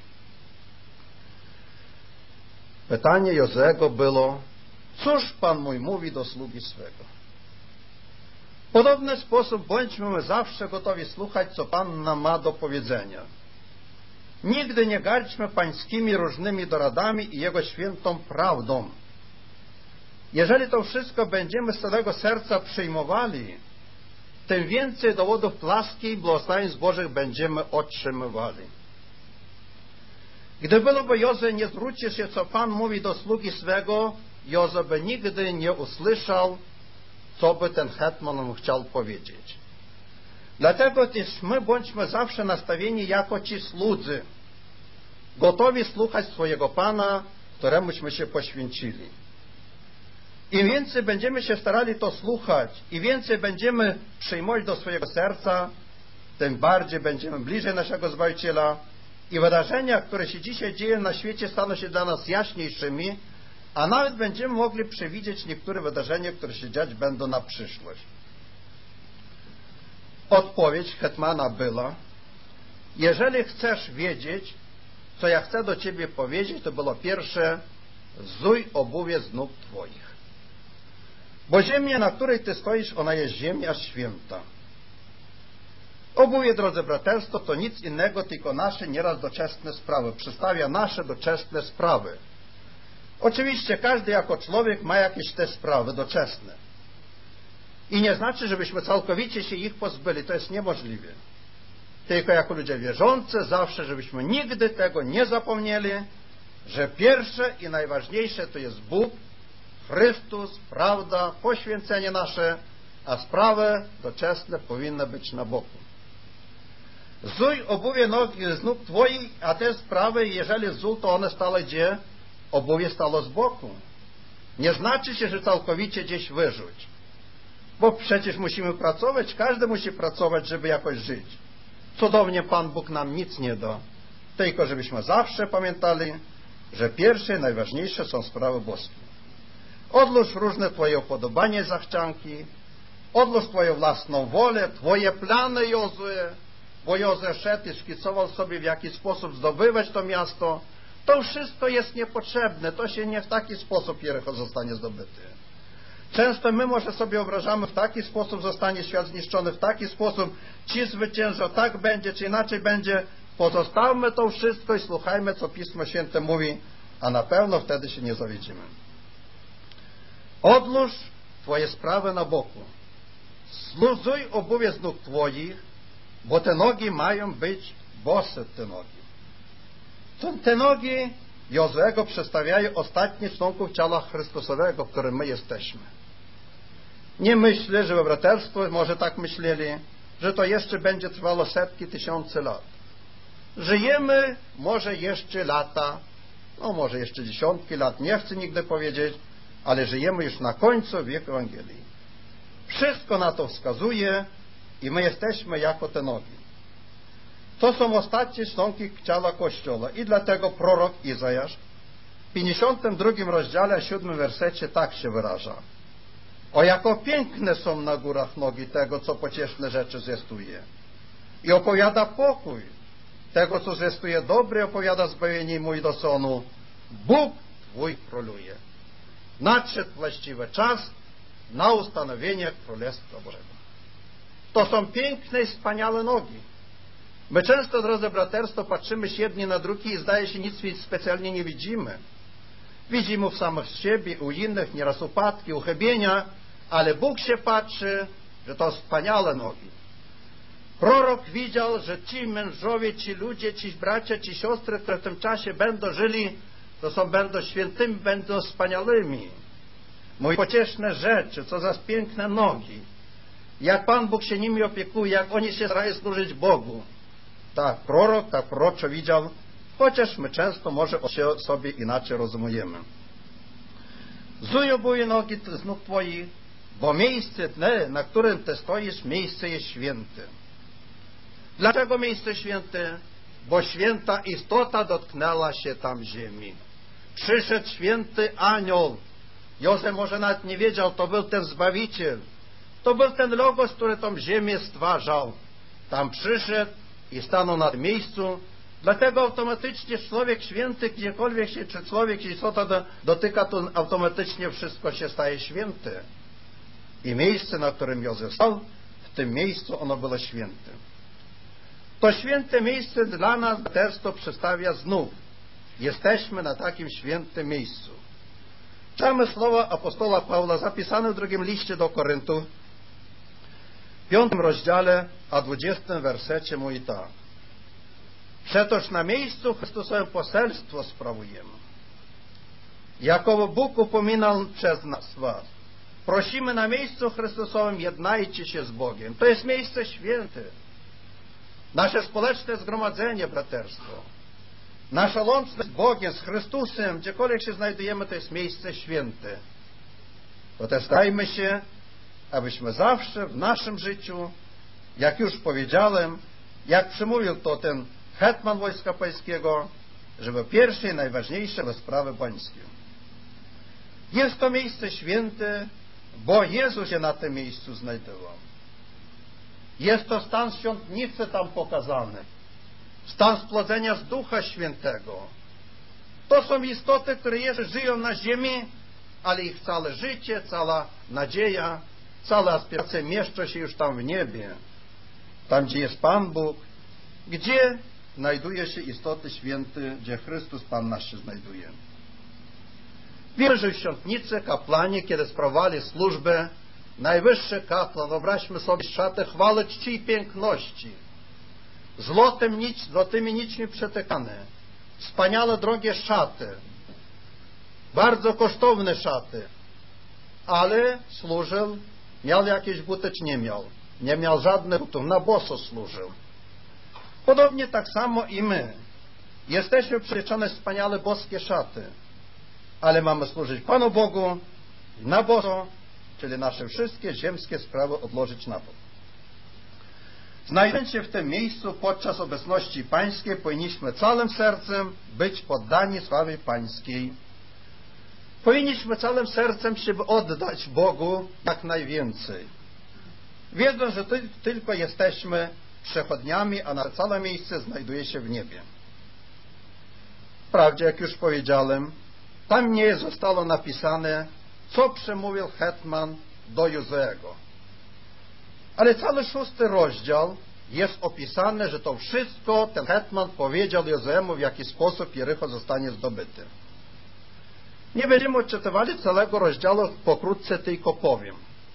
Pytanie Jozeego było, cóż Pan mój mówi do sługi swego? W podobny sposób bądźmy my zawsze gotowi słuchać, co Pan nam ma do powiedzenia. Nigdy nie gardźmy pańskimi różnymi doradami i Jego świętą prawdą. Jeżeli to wszystko będziemy z całego serca przyjmowali, tym więcej dowodów łaski i błogosławieństw Bożych będziemy otrzymywali. Gdyby Joze nie zwrócił się, co Pan mówi do sługi swego, Joze by nigdy nie usłyszał, co by ten hetman mu chciał powiedzieć. Dlatego też my bądźmy zawsze nastawieni jako ci słudzy, gotowi słuchać swojego Pana, któremuśmy się poświęcili. Im więcej będziemy się starali to słuchać i więcej będziemy przyjmować do swojego serca, tym bardziej będziemy bliżej naszego Zbawiciela i wydarzenia, które się dzisiaj dzieją na świecie, staną się dla nas jaśniejszymi, a nawet będziemy mogli przewidzieć niektóre wydarzenia, które się dziać będą na przyszłość. Odpowiedź hetmana była, jeżeli chcesz wiedzieć, co ja chcę do ciebie powiedzieć, to było pierwsze, zuj obuwie z nóg twoich. Bo ziemia, na której ty stoisz, ona jest ziemia święta. Obuwie, drodzy braterstwo, to nic innego, tylko nasze nieraz doczesne sprawy. Przedstawia nasze doczesne sprawy. Oczywiście każdy jako człowiek ma jakieś te sprawy doczesne. I nie znaczy, żebyśmy całkowicie się ich pozbyli. To jest niemożliwe. Tylko jako ludzie wierzący zawsze, żebyśmy nigdy tego nie zapomnieli, że pierwsze i najważniejsze to jest Bóg, Chrystus, prawda, poświęcenie nasze, a sprawy doczesne powinny być na boku. Zuj obuwie nogi z nóg twoich, a te sprawy, jeżeli zul, to one stały gdzie? Obuwie stało z boku. Nie znaczy się, że całkowicie gdzieś wyrzuć. Bo przecież musimy pracować, każdy musi pracować, żeby jakoś żyć. Cudownie Pan Bóg nam nic nie da. Tylko żebyśmy zawsze pamiętali, że pierwsze i najważniejsze są sprawy boskie. Odłóż różne twoje upodobania i zachcianki, odłóż twoją własną wolę, twoje plany, Jozue, bo Jozue szedł i szkicował sobie, w jaki sposób zdobywać to miasto. To wszystko jest niepotrzebne, to się nie w taki sposób Jericho zostanie zdobyty. Często my może sobie wyobrażamy, w taki sposób zostanie świat zniszczony, w taki sposób ci zwyciężą, tak będzie, czy inaczej będzie. Pozostawmy to wszystko i słuchajmy, co Pismo Święte mówi, a na pewno wtedy się nie zawiedzimy. Odłóż twoje sprawy na boku. Zluzuj obuwie z nóg twoich, bo te nogi mają być bose, te nogi. Te nogi Jozeego przedstawiają ostatnie członków ciała Chrystusowego, w którym my jesteśmy. Nie myślę, że braterstwo może tak myśleli, że to jeszcze będzie trwało setki, tysiące lat. Żyjemy może jeszcze lata, no może jeszcze dziesiątki lat, nie chcę nigdy powiedzieć, ale żyjemy już na końcu wieku Ewangelii. Wszystko na to wskazuje i my jesteśmy jako te nogi. To są ostatnie członki ciała Kościoła i dlatego prorok Izajasz w pięćdziesiątym drugim rozdziale, siódmym wersecie tak się wyraża. O, jako piękne są na górach nogi tego, co pocieszne rzeczy zwiastuje. I opowiada pokój tego, co zwiastuje dobre, opowiada zbawienie mój do sonu. Bóg twój króluje. Nadszedł właściwy czas na ustanowienie Królestwa Bożego. To są piękne i wspaniałe nogi. My często, drodzy braterstwo, patrzymy się jedni na drugi i zdaje się nic specjalnie nie widzimy. Widzimy w samych siebie, u innych, nieraz upadki, uchybienia, ale Bóg się patrzy, że to wspaniałe nogi. Prorok widział, że ci mężowie, ci ludzie, ci bracia, ci siostry, które w tym czasie będą żyli, to są będą świętymi, będą wspaniałymi. Mój pocieszne rzeczy, co za piękne nogi. Jak Pan Bóg się nimi opiekuje, jak oni się starają służyć Bogu. Tak, prorok, tak proroczo widział, chociaż my często może sobie inaczej rozumiemy. Zują buje nogi z nóg Twoich, bo miejsce te, na którym Ty stoisz, miejsce jest święte. Dlaczego miejsce święte? Bo święta istota dotknęła się tam ziemi. Przyszedł święty anioł. Józef może nawet nie wiedział, to był ten Zbawiciel. To był ten Logos, który tą ziemię stwarzał. Tam przyszedł i stanął na tym miejscu. Dlatego automatycznie człowiek święty, gdziekolwiek się, czy człowiek się istota do, dotyka, to automatycznie wszystko się staje święte. I miejsce, na którym Józef stał, w tym miejscu ono było święte. To święte miejsce dla nas braterstwo przedstawia znów. Jesteśmy na takim świętym miejscu. Czytamy słowa apostoła Pawła zapisane w drugim liście do Koryntu, w piątym rozdziale, a dwudziestym wersecie mówi tak. Przetoż na miejscu Chrystusowym poselstwo sprawujemy. Jakowo Bóg upominał przez nas was. Prosimy na miejscu Chrystusowym, jednajcie się z Bogiem. To jest miejsce święte. Nasze społeczne zgromadzenie, braterstwo. Nasza łączność z Bogiem, z Chrystusem, gdziekolwiek się znajdujemy, to jest miejsce święte. To też starajmy się, abyśmy zawsze w naszym życiu, jak już powiedziałem, jak przemówił to ten hetman Wojska Pańskiego, żeby pierwsze i najważniejsze były sprawy pańskie. Jest to miejsce święte, bo Jezus się na tym miejscu znajdował. Jest to stan świątnicy tam pokazany. Stan spłodzenia z Ducha Świętego. To są istoty, które jeszcze żyją na ziemi, ale ich całe życie, cała nadzieja, cała aspiracja mieszczą się już tam w niebie. Tam, gdzie jest Pan Bóg, gdzie znajduje się istoty święte, gdzie Chrystus Pan nasz się znajduje. Wiemy, że w świątnicy kapłani, kiedy sprawowali służbę, najwyższy kapłan, wyobraźmy sobie szatę chwały, czci i piękności, złotem nic, złotymi nićmi przetykane, wspaniale drogie szaty, bardzo kosztowne szaty, ale służył, miał jakieś buty, czy nie miał? Nie miał żadnych butów, na boso służył. Podobnie tak samo i my. Jesteśmy przyczone wspaniale boskie szaty, ale mamy służyć Panu Bogu na boso, czyli nasze wszystkie ziemskie sprawy odłożyć na bok. Znajdując się w tym miejscu podczas obecności Pańskiej, powinniśmy całym sercem być poddani sławie Pańskiej. Powinniśmy całym sercem się oddać Bogu jak najwięcej. Wiedząc, że tylko jesteśmy przechodniami, a nasze całe miejsce znajduje się w niebie. Wprawdzie, jak już powiedziałem, tam nie zostało napisane, co przemówił hetman do Jozego. Ale cały szósty rozdział jest opisane, że to wszystko ten hetman powiedział Jozemu, w jaki sposób Jericho zostanie zdobyty. Nie będziemy odczytywali całego rozdziału, pokrótce tylko powiem.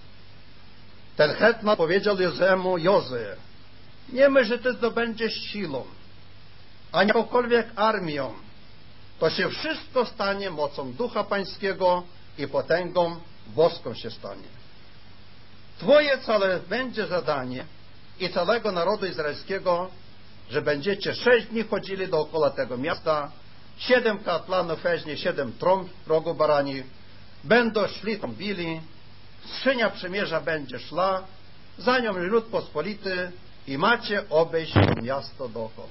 Ten hetman powiedział Jozemu, Joze, nie myśl, że ty zdobędziesz siłą, ani jakąkolwiek armią. To się wszystko stanie mocą Ducha Pańskiego i potęgą boską się stanie. Twoje całe będzie zadanie i całego narodu izraelskiego, że będziecie sześć dni chodzili dookoła tego miasta, siedem kapłanów weźmie siedem trąb w rogu barani, będą szli trąbili, skrzynia przymierza będzie szła, za nią lud pospolity i macie obejść miasto dookoła.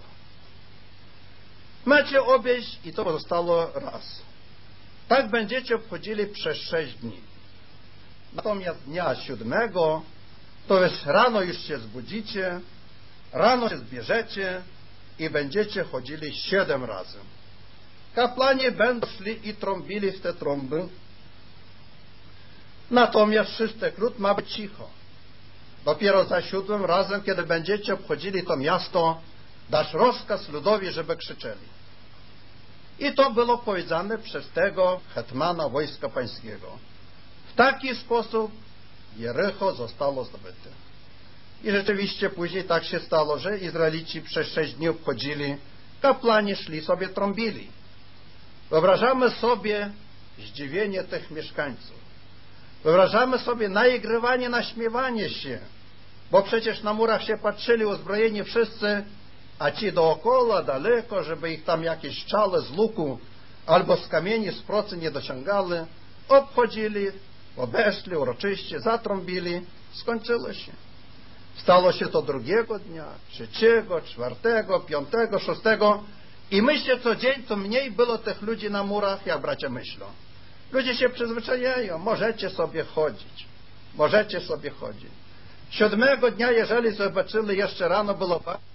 Macie obejść i to pozostało raz. Tak będziecie obchodzili przez sześć dni. Natomiast dnia siódmego, to już rano już się zbudzicie, rano się zbierzecie i będziecie chodzili siedem razy. Kapłani będą szli i trąbili w te trąby. Natomiast wszystek lud ma być cicho. Dopiero za siódmym razem, kiedy będziecie obchodzili to miasto, dasz rozkaz ludowi, żeby krzyczeli. I to było powiedziane przez tego hetmana wojska pańskiego. W taki sposób Jericho zostało zdobyte. I rzeczywiście później tak się stało, że Izraelici przez sześć dni obchodzili, kapłani szli sobie trąbili. Wyobrażamy sobie zdziwienie tych mieszkańców. Wyobrażamy sobie naigrywanie, naśmiewanie się, bo przecież na murach się patrzyli uzbrojeni wszyscy, a ci dookoła, daleko, żeby ich tam jakieś strzale z luku albo z kamieni, z procy nie dosięgały, obchodzili, obeszli uroczyście, zatrąbili, skończyło się. Stało się to drugiego dnia, trzeciego, czwartego, piątego, szóstego i myślę, co dzień to mniej było tych ludzi na murach, jak bracia myślą. Ludzie się przyzwyczajają, możecie sobie chodzić, możecie sobie chodzić. Siódmego dnia, jeżeli zobaczyli jeszcze rano, było bardzo...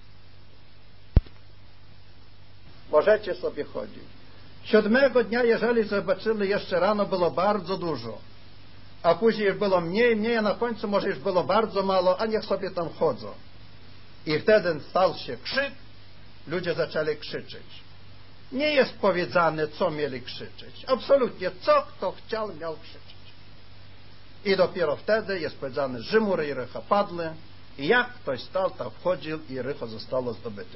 Możecie sobie chodzić. Siódmego dnia, jeżeli zobaczyli jeszcze rano, było bardzo dużo. A później już było mniej, mniej, a na końcu może już było bardzo mało, a niech sobie tam chodzą. I wtedy stał się krzyk, ludzie zaczęli krzyczeć. Nie jest powiedziane, co mieli krzyczeć. Absolutnie, co kto chciał, miał krzyczeć. I dopiero wtedy jest powiedziane, że mury Jericha padły i jak ktoś stał, tam wchodził i Jericho zostało zdobyte.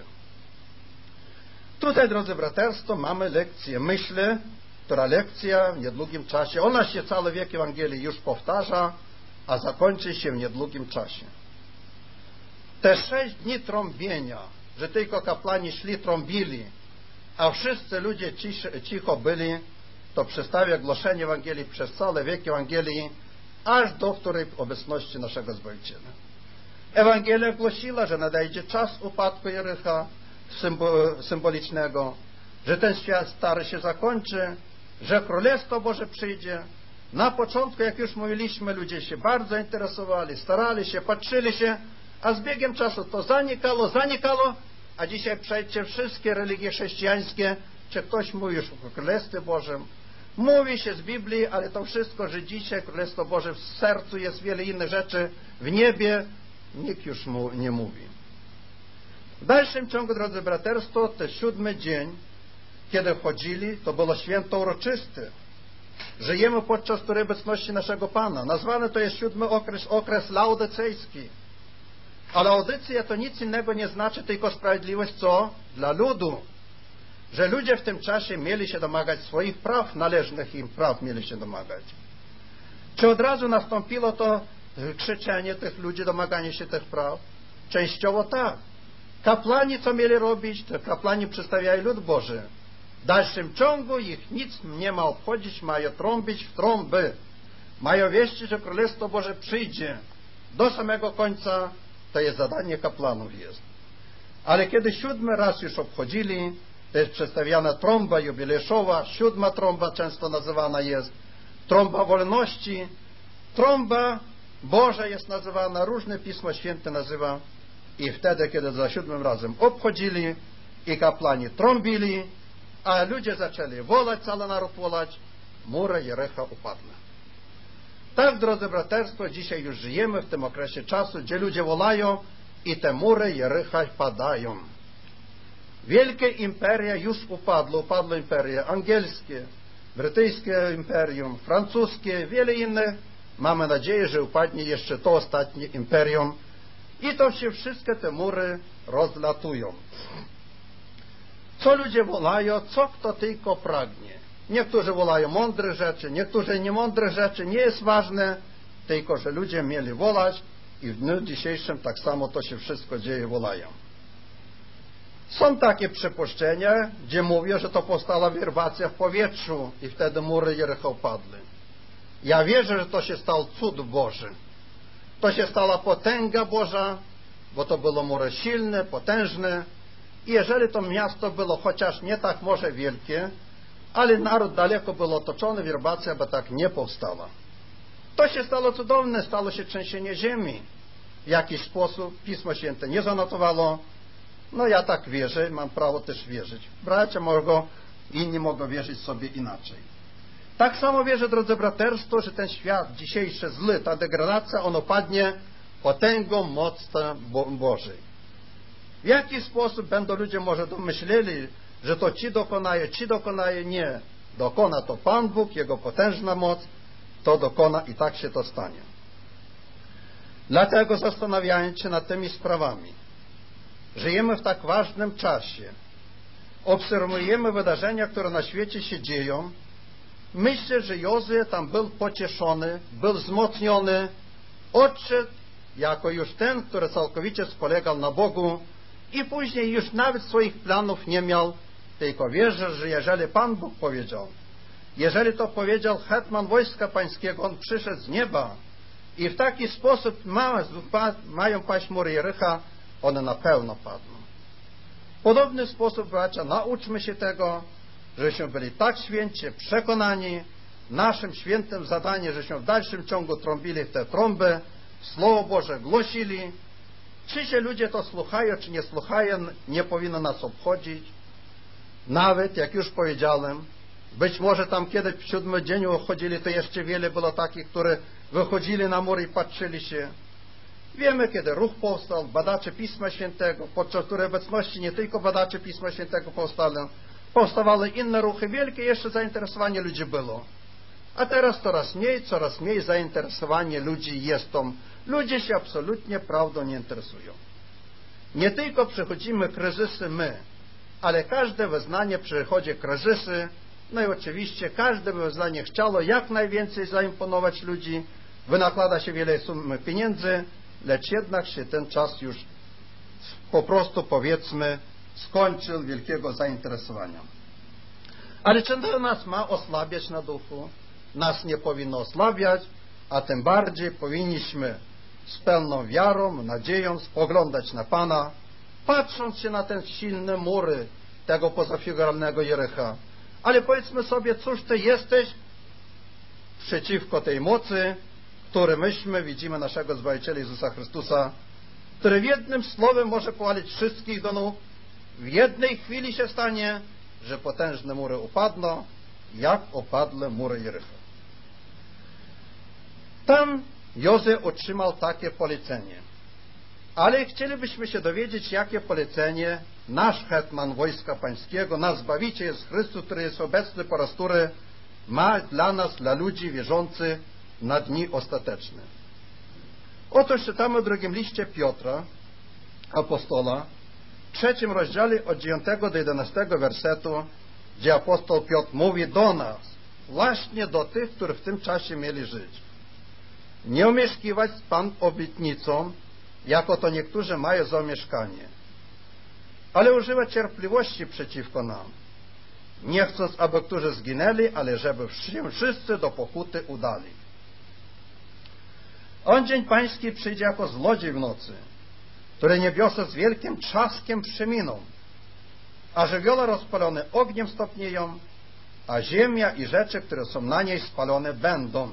Tutaj, drodzy braterstwo, mamy lekcję. Myślę, która lekcja w niedługim czasie, ona się cały wiek Ewangelii już powtarza, a zakończy się w niedługim czasie. Te sześć dni trąbienia, że tylko kapłani szli, trąbili, a wszyscy ludzie cicho byli, to przedstawia głoszenie Ewangelii przez cały wiek Ewangelii, aż do wtórej obecności naszego Zbawiciela. Ewangelia głosiła, że nadejdzie czas upadku Jericha symbolicznego, że ten świat stary się zakończy, że Królestwo Boże przyjdzie. Na początku, jak już mówiliśmy, ludzie się bardzo interesowali, starali się, patrzyli się, a z biegiem czasu to zanikało, zanikało, a dzisiaj przejdźcie wszystkie religie chrześcijańskie, czy ktoś mówi już o Królestwie Bożym. Mówi się z Biblii, ale to wszystko, że dzisiaj Królestwo Boże w sercu jest wiele innych rzeczy, w niebie nikt już mu nie mówi. W dalszym ciągu, drodzy braterstwo, ten siódmy dzień, kiedy chodzili, to było święto uroczyste. Żyjemy podczas której obecności naszego Pana. Nazwany to jest siódmy okres, okres laodycejski. A laodycja to nic innego nie znaczy, tylko sprawiedliwość co? Dla ludu. Że ludzie w tym czasie mieli się domagać swoich praw, należnych im praw mieli się domagać. Czy od razu nastąpiło to krzyczenie tych ludzi, domaganie się tych praw? Częściowo tak. Kapłani co mieli robić? To kapłani przedstawiają lud Boży. W dalszym ciągu ich nic nie ma obchodzić, mają trąbić w trąby. Mają wieścić, że Królestwo Boże przyjdzie. Do samego końca to jest zadanie kapłanów jest. Ale kiedy siódmy raz już obchodzili, to jest przedstawiana trąba jubileuszowa, siódma trąba często nazywana jest, trąba wolności, trąba Boża jest nazywana, różne Pismo Święte nazywa. I wtedy, kiedy za siódmym razem obchodzili i kapłani trąbili, a ludzie zaczęli wolać, cały naród wolać, mury Jericha upadły. Tak, drodzy braterstwo, dzisiaj już żyjemy w tym okresie czasu, gdzie ludzie wolają i te mury Jericha padają. Wielkie imperia już upadły, upadły imperia angielskie, brytyjskie imperium, francuskie, wiele innych. Mamy nadzieję, że upadnie jeszcze to ostatnie imperium i to się wszystkie te mury rozlatują. Co ludzie wolają, co kto tylko pragnie. Niektórzy wolają mądre rzeczy, niektórzy niemądre rzeczy, nie jest ważne, tylko że ludzie mieli wolać i w dniu dzisiejszym tak samo to się wszystko dzieje, wolają. Są takie przypuszczenia, gdzie mówią, że to powstała wibracja w powietrzu i wtedy mury Jericha upadły. Ja wierzę, że to się stał cud Boży. To się stała potęga Boża, bo to było mury silne, potężne. I jeżeli to miasto było chociaż nie tak może wielkie, ale naród daleko był otoczony, wibracja by tak nie powstała. To się stało cudowne, stało się trzęsienie ziemi. W jakiś sposób Pismo Święte nie zanotowało. No ja tak wierzę, mam prawo też wierzyć. Bracia mogą, inni mogą wierzyć sobie inaczej. Tak samo wierzę, drodzy braterstwo, że ten świat dzisiejszy zły, ta degradacja, on opadnie potęgą mocą Bożej. W jaki sposób będą ludzie może domyśleli, że to ci dokonaje, ci dokonaje? Nie. Dokona to Pan Bóg, Jego potężna moc, to dokona i tak się to stanie. Dlatego zastanawiając się nad tymi sprawami, żyjemy w tak ważnym czasie, obserwujemy wydarzenia, które na świecie się dzieją. Myślę, że Jozue tam był pocieszony, był wzmocniony, odszedł jako już ten, który całkowicie spolegał na Bogu i później już nawet swoich planów nie miał, tylko wierzę, że jeżeli Pan Bóg powiedział, jeżeli to powiedział hetman wojska pańskiego, on przyszedł z nieba i w taki sposób ma, mają paść mury Jericha, one na pewno padną. W podobny sposób, bracia, nauczmy się tego, żeśmy byli tak święcie przekonani, naszym świętym zadaniem, żeśmy w dalszym ciągu trąbili w te trąby, Słowo Boże głosili. Czy się ludzie to słuchają, czy nie słuchają, nie powinno nas obchodzić. Nawet, jak już powiedziałem, być może tam kiedyś w siódmy dzień uchodzili, to jeszcze wiele było takich, które wychodzili na mur i patrzyli się. Wiemy, kiedy ruch powstał, badacze Pisma Świętego, podczas której obecności nie tylko badacze Pisma Świętego powstali, powstawały inne ruchy, wielkie jeszcze zainteresowanie ludzi było. A teraz coraz mniej, coraz mniej zainteresowanie ludzi jest tą. Ludzie się absolutnie prawdą nie interesują. Nie tylko przechodzimy kryzysy my, ale każde wyznanie przechodzi kryzysy, no i oczywiście każde wyznanie chciało jak najwięcej zaimponować ludzi, wynakłada się wiele sum pieniędzy, lecz jednak się ten czas już po prostu, powiedzmy, skończył wielkiego zainteresowania. Ale czy to nas ma osłabiać na duchu? Nas nie powinno osłabiać, a tym bardziej powinniśmy z pełną wiarą, nadzieją spoglądać na Pana, patrząc się na te silne mury tego pozafiguralnego Jericha. Ale powiedzmy sobie, cóż Ty jesteś przeciwko tej mocy, który myśmy widzimy naszego Zbawiciela Jezusa Chrystusa, który w jednym słowem może powalić wszystkich do nóg. W jednej chwili się stanie, że potężne mury upadną, jak opadły mury Jericha. Tam Jozue otrzymał takie polecenie. Ale chcielibyśmy się dowiedzieć, jakie polecenie nasz hetman wojska pańskiego, nasz Zbawiciel jest Chrystus, który jest obecny po raz który, ma dla nas, dla ludzi wierzących na dni ostateczne. Otóż czytamy w drugim liście Piotra, apostola, w trzecim rozdziale od dziewiątego do jedenastego wersetu, gdzie apostoł Piotr mówi do nas, właśnie do tych, którzy w tym czasie mieli żyć. Nie omieszkiwać Pan obietnicą, jako to niektórzy mają za omieszkanie, ale używać cierpliwości przeciwko nam, nie chcąc, aby którzy zginęli, ale żeby się wszyscy do pokuty udali. On dzień pański przyjdzie jako złodziej w nocy, które niebiosa z wielkim trzaskiem przeminą, a żywioły rozpalone ogniem stopnieją, a ziemia i rzeczy, które są na niej spalone, będą.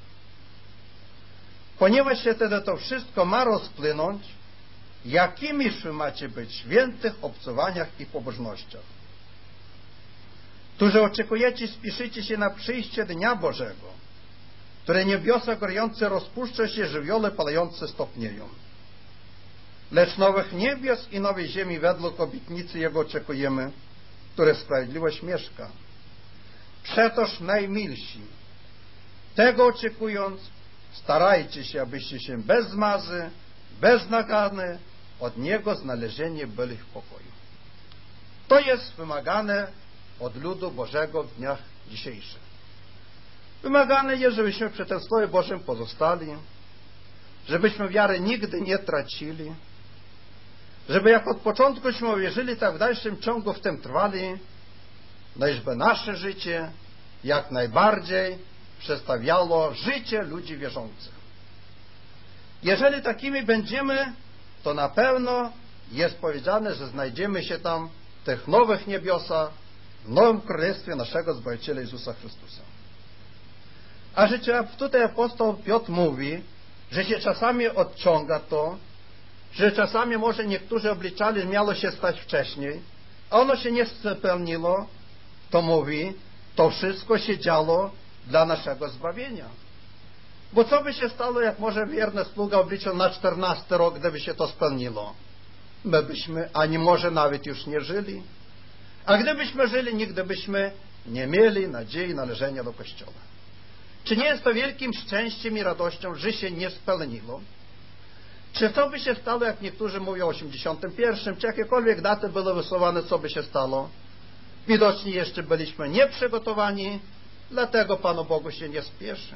Ponieważ się wtedy to wszystko ma rozpłynąć, jakimiż wy macie być w świętych obcowaniach i pobożnościach, którzy oczekujecie, spiszycie się na przyjście Dnia Bożego, które niebiosa gorące rozpuszcza się, żywiole palające stopnieją. Lecz nowych niebios i nowej ziemi według obietnicy Jego oczekujemy, które sprawiedliwość mieszka. Przetoż najmilsi, tego oczekując, starajcie się, abyście się bez zmazy, bez nagany od Niego znalezieni byli w pokoju. To jest wymagane od ludu Bożego w dniach dzisiejszych. Wymagane jest, żebyśmy przy tym Słowie Bożym pozostali, żebyśmy wiary nigdy nie tracili, żeby jak od początkuśmy uwierzyli, tak w dalszym ciągu w tym trwali, no i żeby nasze życie jak najbardziej przedstawiało życie ludzi wierzących. Jeżeli takimi będziemy, to na pewno jest powiedziane, że znajdziemy się tam w tych nowych niebiosach, w nowym królestwie naszego Zbawiciela Jezusa Chrystusa. A życie tutaj apostoł Piotr mówi, że się czasami odciąga to, że czasami może niektórzy obliczali, że miało się stać wcześniej, a ono się nie spełniło, to mówi, to wszystko się działo dla naszego zbawienia. Bo co by się stało, jak może wierny sługa obliczył na czternasty rok, gdyby się to spełniło? My byśmy ani może nawet już nie żyli. A gdybyśmy żyli, nigdy byśmy nie mieli nadziei należenia do Kościoła. Czy nie jest to wielkim szczęściem i radością, że się nie spełniło? Czy co by się stało, jak niektórzy mówią o osiemdziesiątym pierwszym, czy jakiekolwiek daty były wysuwane, co by się stało? Widocznie jeszcze byliśmy nieprzygotowani, dlatego Panu Bogu się nie spieszy.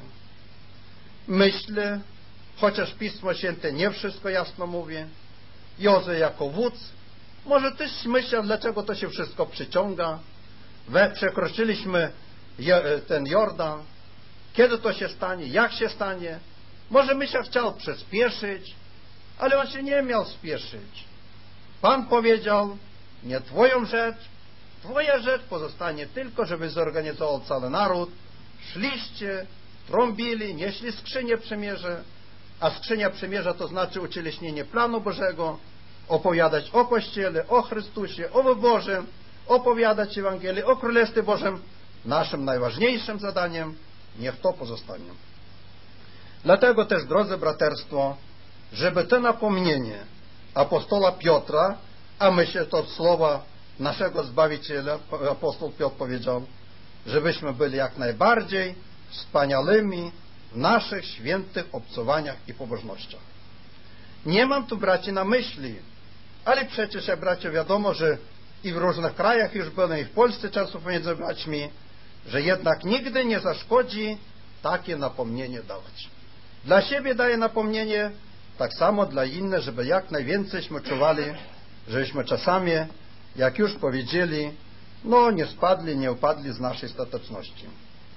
Myślę, chociaż Pismo Święte nie wszystko jasno mówi, Jozue jako wódz może też myślał, dlaczego to się wszystko przyciąga. We, przekroczyliśmy ten Jordan. Kiedy to się stanie? Jak się stanie? Może myślał, chciał przyspieszyć, ale on się nie miał spieszyć. Pan powiedział, nie twoją rzecz, twoja rzecz pozostanie tylko, żeby zorganizował cały naród. Szliście, trąbili, nieśli skrzynię przymierza, a skrzynia przymierza to znaczy ucieleśnienie planu Bożego, opowiadać o Kościele, o Chrystusie, o wyborze, opowiadać Ewangelię, o Królestwie Bożym. Naszym najważniejszym zadaniem niech to pozostanie. Dlatego też, drodzy braterstwo, żeby to napomnienie apostola Piotra, a myślę, to słowa naszego Zbawiciela, apostoł Piotr powiedział, żebyśmy byli jak najbardziej wspaniałymi w naszych świętych obcowaniach i pobożnościach. Nie mam tu, braci, na myśli, ale przecież, jak bracia, wiadomo, że i w różnych krajach już byłem, i w Polsce czasów pomiędzy braćmi, że jednak nigdy nie zaszkodzi takie napomnienie dawać. Dla siebie daje napomnienie, tak samo dla innych, żeby jak najwięceyśmy czuwali, żebyśmy czasami, jak już powiedzieli, no nie spadli, nie upadli z naszej stateczności.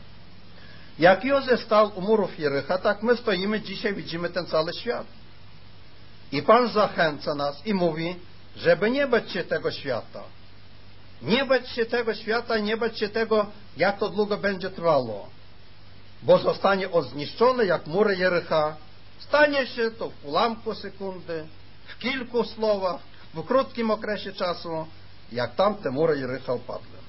Jak Józef stał u murów Jericha, tak my stoimy dzisiaj, widzimy ten cały świat. I Pan zachęca nas i mówi, żeby nie bać się tego świata. Nie bać się tego świata i nie bać się tego, jak to długo będzie trwało. Bo zostanie on zniszczony jak mury Jericha. Stanie się to w ułamku sekundy, w kilku słowach, w krótkim okresie czasu, jak tamte mury Jericha upadły.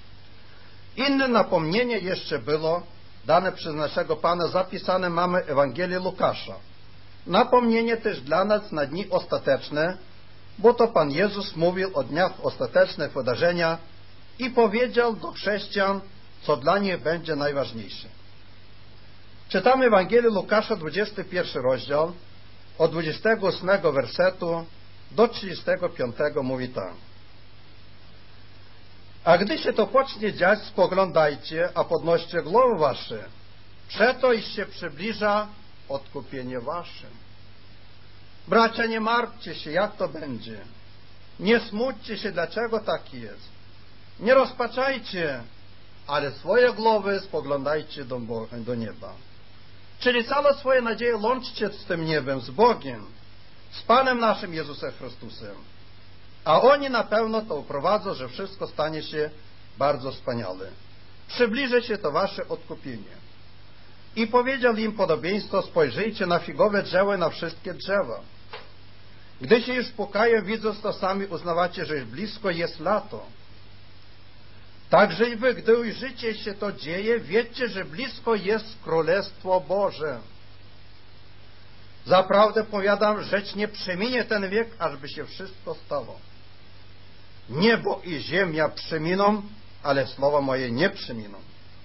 Inne napomnienie jeszcze było dane przez naszego Pana, zapisane mamy Ewangelii Łukasza. Napomnienie też dla nas na dni ostateczne, bo to Pan Jezus mówił o dniach ostatecznych wydarzenia i powiedział do chrześcijan, co dla nich będzie najważniejsze. Czytamy Ewangelię Łukasza, dwudziesty pierwszy rozdział, od dwudziestego ósmego wersetu do trzydziestego piątego mówi tak. A gdy się to pocznie dziać, spoglądajcie, a podnoście głowy wasze, przeto iż się przybliża odkupienie wasze. Bracia, nie martwcie się, jak to będzie. Nie smućcie się, dlaczego tak jest. Nie rozpaczajcie, ale swoje głowy spoglądajcie do, do nieba. Czyli całe swoje nadzieje łączcie z tym niebem, z Bogiem, z Panem naszym Jezusem Chrystusem. A oni na pewno to uprowadzą, że wszystko stanie się bardzo wspaniale. Przybliży się to wasze odkupienie. I powiedział im podobieństwo, spojrzyjcie na figowe drzewo i na wszystkie drzewa. Gdy się już pukają, widząc to sami uznawacie, że już blisko jest lato. Także i wy, gdy ujrzycie się to dzieje, wiecie, że blisko jest Królestwo Boże. Zaprawdę powiadam, rzecz nie przeminie ten wiek, ażby się wszystko stało. Niebo i ziemia przeminą, ale słowa moje nie przeminą.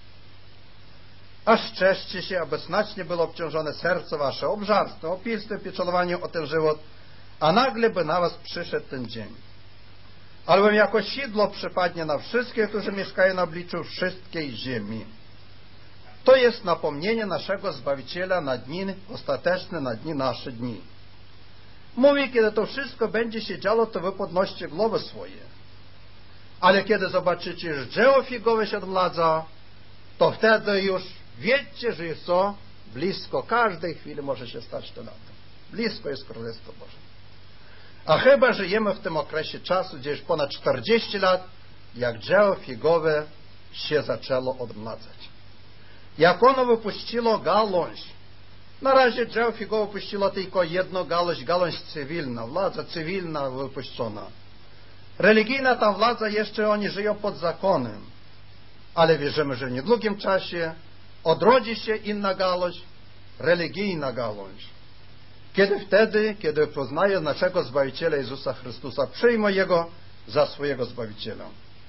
A strzeżcie się, aby znacznie było obciążone serce wasze obżarstwem, opilstwem, pieczonowaniem o ten żywot, a nagle by na was przyszedł ten dzień. Albowiem jako sidło przypadnie na wszystkich, którzy mieszkają na obliczu wszystkiej ziemi. To jest napomnienie naszego Zbawiciela na dni ostateczne, na dni nasze dni. Mówi, kiedy to wszystko będzie się działo, to wy podnoście głowy swoje. Ale kiedy zobaczycie, że drzewo figowe się odmladza, to wtedy już wiedzcie, że jest to blisko. Każdej chwili może się stać to lato. Blisko jest Królestwo Boże. A chyba żyjemy w tym okresie czasu, gdzie już ponad czterdzieści lat, jak drzewo figowe się zaczęło odmladzać. Jak ono wypuściło gałąź, na razie drzewo figowe wypuściło tylko jedną gałąź, gałąź cywilna, władza cywilna wypuszczona. Religijna ta władza, jeszcze oni żyją pod zakonem. Ale wierzymy, że w niedługim czasie odrodzi się inna gałąź religijna gałąź. Kiedy wtedy, kiedy poznaje naszego Zbawiciela Jezusa Chrystusa, przyjmie Jego za swojego Zbawiciela.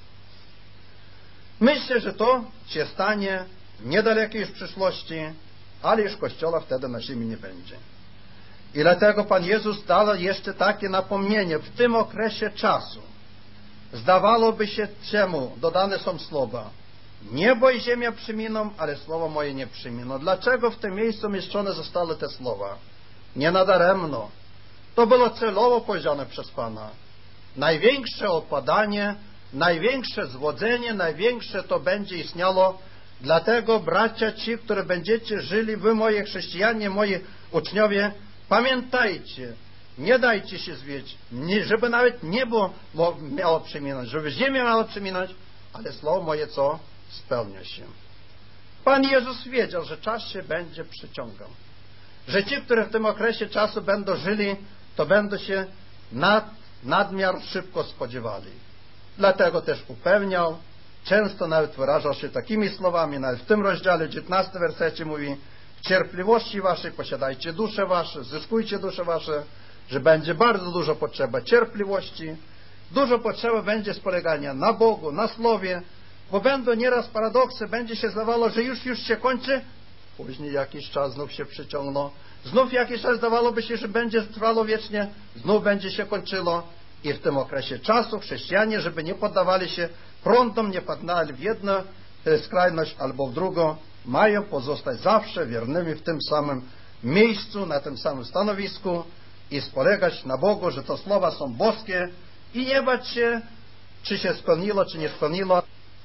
Myślę, że to się stanie w niedalekiej już przyszłości, ale już Kościoła wtedy na ziemi nie będzie. I dlatego Pan Jezus dał jeszcze takie napomnienie w tym okresie czasu. Zdawałoby się, czemu dodane są słowa: niebo i ziemia przeminą, ale słowo moje nie przeminą. Dlaczego w tym miejscu umieszczone zostały te słowa? Nie nadaremno. To było celowo powiedziane przez Pana. Największe opadanie, największe zwodzenie, największe to będzie istniało. Dlatego, bracia, ci, którzy będziecie żyli, wy, moi chrześcijanie, moi uczniowie, pamiętajcie, nie dajcie się zwieść, żeby nawet niebo miało przeminąć, żeby ziemia miała przeminąć, ale słowo moje co? Spełnia się. Pan Jezus wiedział, że czas się będzie przyciągał. Że ci, którzy w tym okresie czasu będą żyli, to będą się nad, nadmiar szybko spodziewali. Dlatego też upewniał, często nawet wyrażał się takimi słowami, nawet w tym rozdziale dziewiętnastym wersecie mówi: w cierpliwości waszej posiadajcie dusze wasze, zyskujcie dusze wasze, że będzie bardzo dużo potrzeba cierpliwości, dużo potrzeba będzie spolegania na Bogu, na Słowie, bo będą nieraz paradoksy, będzie się zdawało, że już, już się kończy, później jakiś czas znów się przyciągną, znów jakiś czas zdawałoby się, że będzie trwało wiecznie, znów będzie się kończyło. I w tym okresie czasu chrześcijanie, żeby nie poddawali się prądom, nie padali w jedną skrajność albo w drugą, mają pozostać zawsze wiernymi w tym samym miejscu, na tym samym stanowisku i spolegać na Bogu, że to słowa są boskie i nie bać się, czy się spełniło, czy nie spełniło.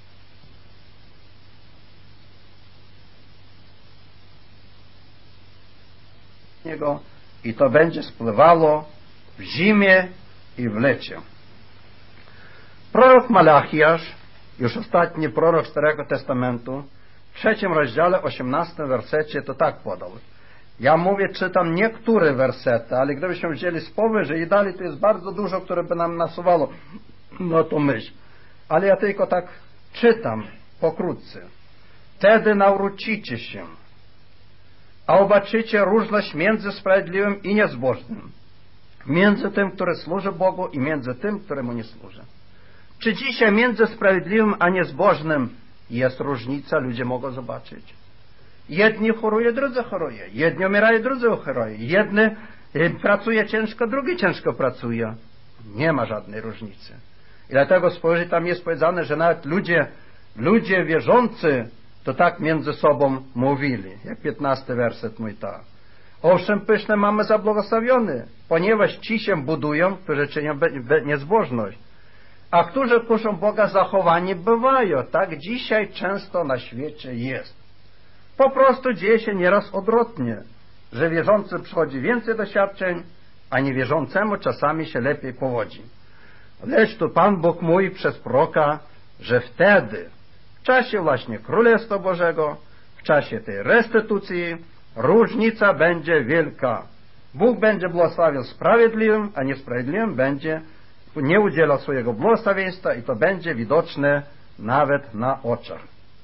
I to będzie spływało w zimie i w lecie. Prorok Malachiasz, już ostatni prorok Starego Testamentu, w trzecim rozdziale, osiemnastym wersecie to tak podał. Ja mówię, czytam niektóre wersety, ale gdybyśmy wzięli z powyżej i dali, to jest bardzo dużo, które by nam nasuwało na tą myśl. Ale ja tylko tak czytam pokrótce. Wtedy nawrócicie się, a zobaczycie różność między sprawiedliwym i niezbożnym, między tym, który służy Bogu i między tym, któremu nie służy. Czy dzisiaj między sprawiedliwym a niezbożnym jest różnica? Ludzie mogą zobaczyć. Jedni chorują, drudzy chorują. Jedni umierają, drudzy chorują. Jedni pracuje ciężko, drugi ciężko pracuje. Nie ma żadnej różnicy. I dlatego spojrzeć, tam jest powiedziane, że nawet ludzie, ludzie wierzący to tak między sobą mówili. Jak piętnasty werset mój tak. Owszem, pyszne mamy zabłogosławione, ponieważ ci się budują, którzy czynią niezbożność. A którzy kuszą Boga, zachowani bywają. Tak dzisiaj często na świecie jest. Po prostu dzieje się nieraz odwrotnie, że wierzący przychodzi więcej doświadczeń, a niewierzącemu czasami się lepiej powodzi. Lecz tu Pan Bóg mówi przez proroka, że wtedy, w czasie właśnie Królestwa Bożego, w czasie tej restytucji, różnica będzie wielka. Bóg będzie błogosławił sprawiedliwym, a niesprawiedliwym będzie nie udzielał swojego błogosławieństwa i to będzie widoczne nawet na oczach.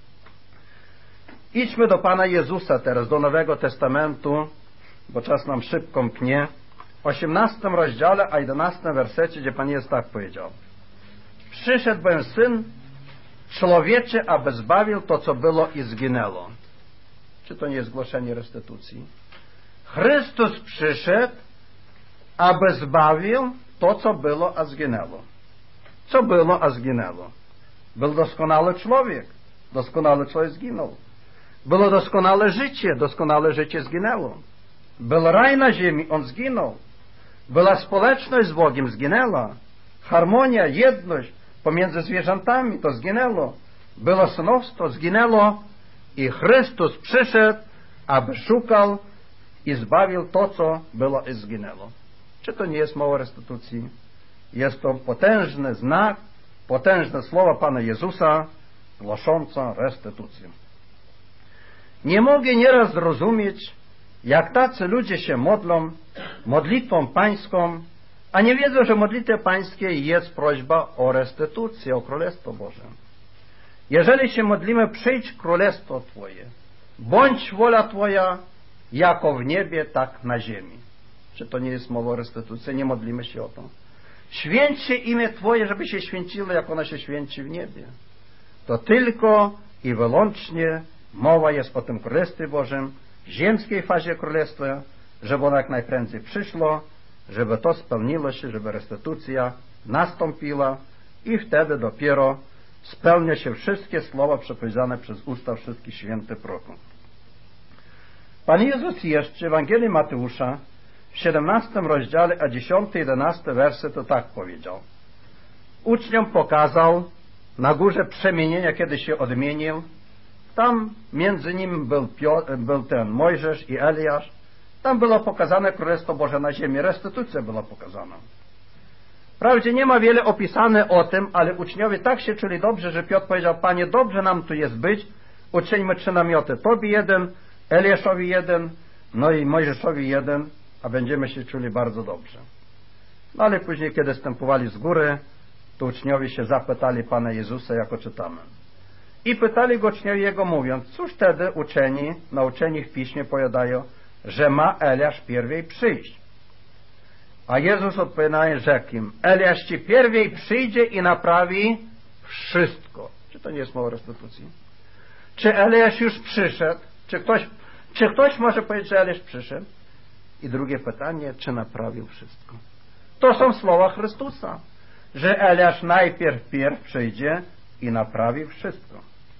Idźmy do Pana Jezusa teraz, do Nowego Testamentu, bo czas nam szybko mknie. W osiemnastym rozdziale, a jedenastym wersecie, gdzie Pan Jezus tak powiedział. Przyszedł bowiem Syn Człowieczy, aby zbawił to, co było i zginęło. Czy to nie jest głoszenie restytucji? Chrystus przyszedł, aby zbawił to, co było, a zginęło. Co było, a zginęło? Był doskonały człowiek. Doskonały człowiek zginął. Było doskonałe życie. Doskonałe życie zginęło. Był raj na ziemi. On zginął. Była społeczność z Bogiem. Zginęła. Harmonia, jedność pomiędzy zwierzętami. To zginęło. Było synowstwo. Zginęło. I Chrystus przyszedł, aby szukał i zbawił to, co było i zginęło. Czy to nie jest mowa restytucji? Jest to potężny znak, potężne słowa Pana Jezusa głoszące restytucję. Nie mogę nieraz zrozumieć, jak tacy ludzie się modlą modlitwą pańską, a nie wiedzą, że modlitwie pańskiej jest prośba o restytucję, o Królestwo Boże. Jeżeli się modlimy, przyjdź Królestwo Twoje, bądź wola Twoja, jako w niebie, tak na ziemi. Czy to nie jest mowa o restytucji? Nie modlimy się o to. Święć się imię Twoje, żeby się święciło, jak ono się święci w niebie. To tylko i wyłącznie mowa jest o tym Królestwie Bożym, ziemskiej fazie Królestwa, żeby ono jak najprędzej przyszło, żeby to spełniło się, żeby restytucja nastąpiła i wtedy dopiero spełnia się wszystkie słowa przepowiedziane przez usta wszystkich świętych proroków. Pan Jezus jeszcze w Ewangelii Mateusza w siedemnastym rozdziale, a dziesiąty, jedenasty werset to tak powiedział. Uczniom pokazał na górze przemienienia, kiedy się odmienił. Tam między nim był, Piotr, był ten Mojżesz i Eliasz. Tam było pokazane Królestwo Boże na ziemi. Restytucja była pokazana. Wprawdzie nie ma wiele opisane o tym, ale uczniowie tak się czuli dobrze, że Piotr powiedział: Panie, dobrze nam tu jest być, uczyńmy trzy namioty. Tobie jeden, Eliaszowi jeden, no i Mojżeszowi jeden, a będziemy się czuli bardzo dobrze. No ale później, kiedy stępowali z góry, to uczniowie się zapytali Pana Jezusa, jako czytamy. I pytali go uczniowie Jego, mówiąc: cóż wtedy uczeni, nauczeni w Piśmie powiadają, że ma Eliasz pierwej przyjść? A Jezus odpowiadając rzekł im: Eliasz ci pierwej przyjdzie i naprawi wszystko. Czy to nie jest mowa o restytucji? Czy Eliasz już przyszedł? Czy ktoś, czy ktoś może powiedzieć, że Eliasz przyszedł? I drugie pytanie, czy naprawił wszystko? To są słowa Chrystusa, że Eliasz najpierw pierw przyjdzie i naprawi wszystko.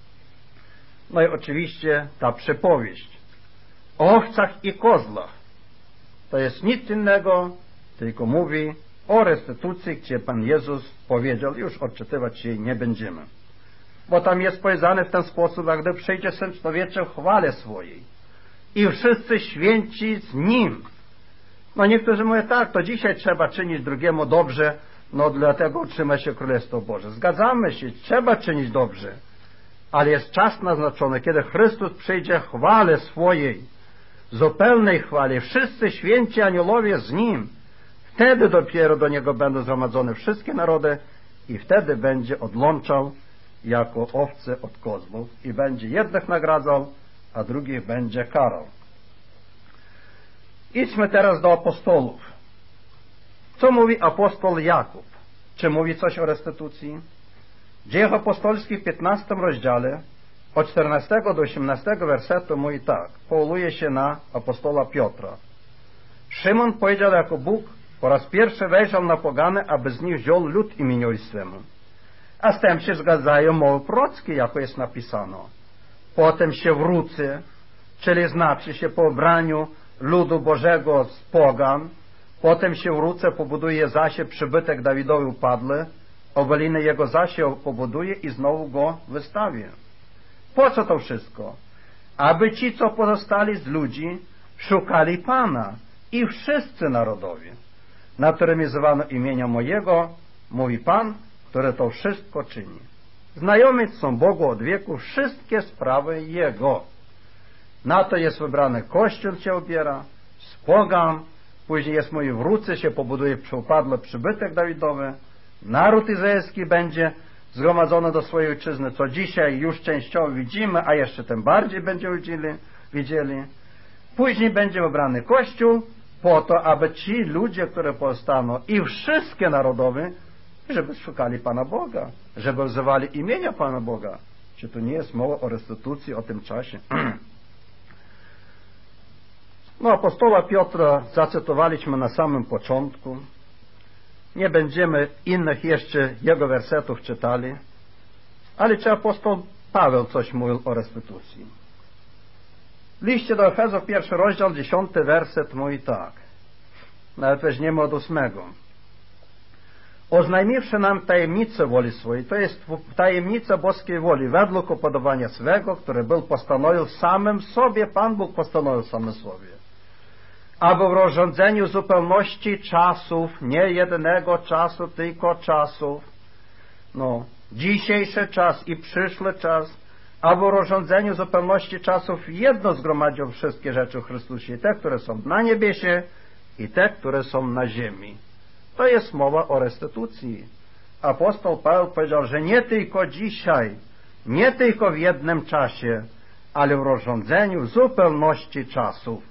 No i oczywiście ta przypowieść o owcach i kozłach to jest nic innego, tylko mówi o restytucji, gdzie Pan Jezus powiedział, już odczytywać jej nie będziemy. Bo tam jest powiedziane w ten sposób, a gdy przyjdzie Syn Człowieczy w chwale swojej i wszyscy święci z Nim. No niektórzy mówią, tak, to dzisiaj trzeba czynić drugiemu dobrze, no dlatego utrzyma się Królestwo Boże. Zgadzamy się, trzeba czynić dobrze. Ale jest czas naznaczony, kiedy Chrystus przyjdzie w chwale swojej, zupełnej chwale, wszyscy święci aniołowie z Nim. Wtedy dopiero do Niego będą zgromadzone wszystkie narody i wtedy będzie odłączał jako owce od kozłów i będzie jednych nagradzał, a drugich będzie karał. Idźmy teraz do apostołów. Co mówi apostoł Jakub? Czy mówi coś o restytucji? W Dziejach Apostolskich w piętnastym rozdziale od czternastego do osiemnastego wersetu mówi tak. Powołuje się na apostoła Piotra. Szymon powiedział, jako Bóg po raz pierwszy wejrzał na pogany, aby z nich wziął lud imieniu swemu. A z tym się zgadzają mowy prorockie, jako jest napisano. Potem się wrócę, czyli znaczy się po obraniu ludu Bożego z pogan. Potem się wrócę, pobuduje zasie przybytek Dawidowy upadły, obeliny jego zasie pobuduje i znowu go wystawię. Po co to wszystko? Aby ci, co pozostali z ludzi, szukali Pana i wszyscy narodowie, na którymi zwano imienia mojego, mówi Pan, który to wszystko czyni. Znajomi są Bogu od wieku wszystkie sprawy Jego. Na to jest wybrany Kościół się obiera, z pogan, później jest mój wrócę się, pobuduje upadły przybytek Dawidowy, naród izraelski będzie zgromadzony do swojej ojczyzny, co dzisiaj już częściowo widzimy, a jeszcze tym bardziej będziemy widzieli, widzieli. Później będzie wybrany Kościół po to, aby ci ludzie, które powstaną i wszystkie narodowe, żeby szukali Pana Boga, żeby wzywali imienia Pana Boga. Czy to nie jest mowa o restytucji o tym czasie? No, apostoła Piotra zacytowaliśmy na samym początku. Nie będziemy innych jeszcze jego wersetów czytali, ale czy apostoł Paweł coś mówił o restytucji? W liście do Efezów, pierwszy rozdział, dziesiąty werset mówi tak. Nawet weźmiemy od ósmego. Oznajmiwszy nam tajemnicę woli swojej, to jest tajemnica boskiej woli, według upodobania swego, który był postanowił samym sobie, Pan Bóg postanowił samym sobie, aby w rozrządzeniu zupełności czasów, nie jednego czasu, tylko czasów, no, dzisiejszy czas i przyszły czas, aby w rozrządzeniu zupełności czasów jedno zgromadził wszystkie rzeczy w Chrystusie, te, które są na niebiesie i te, które są na ziemi. To jest mowa o restytucji. Apostoł Paweł powiedział, że nie tylko dzisiaj, nie tylko w jednym czasie, ale w rozrządzeniu zupełności czasów.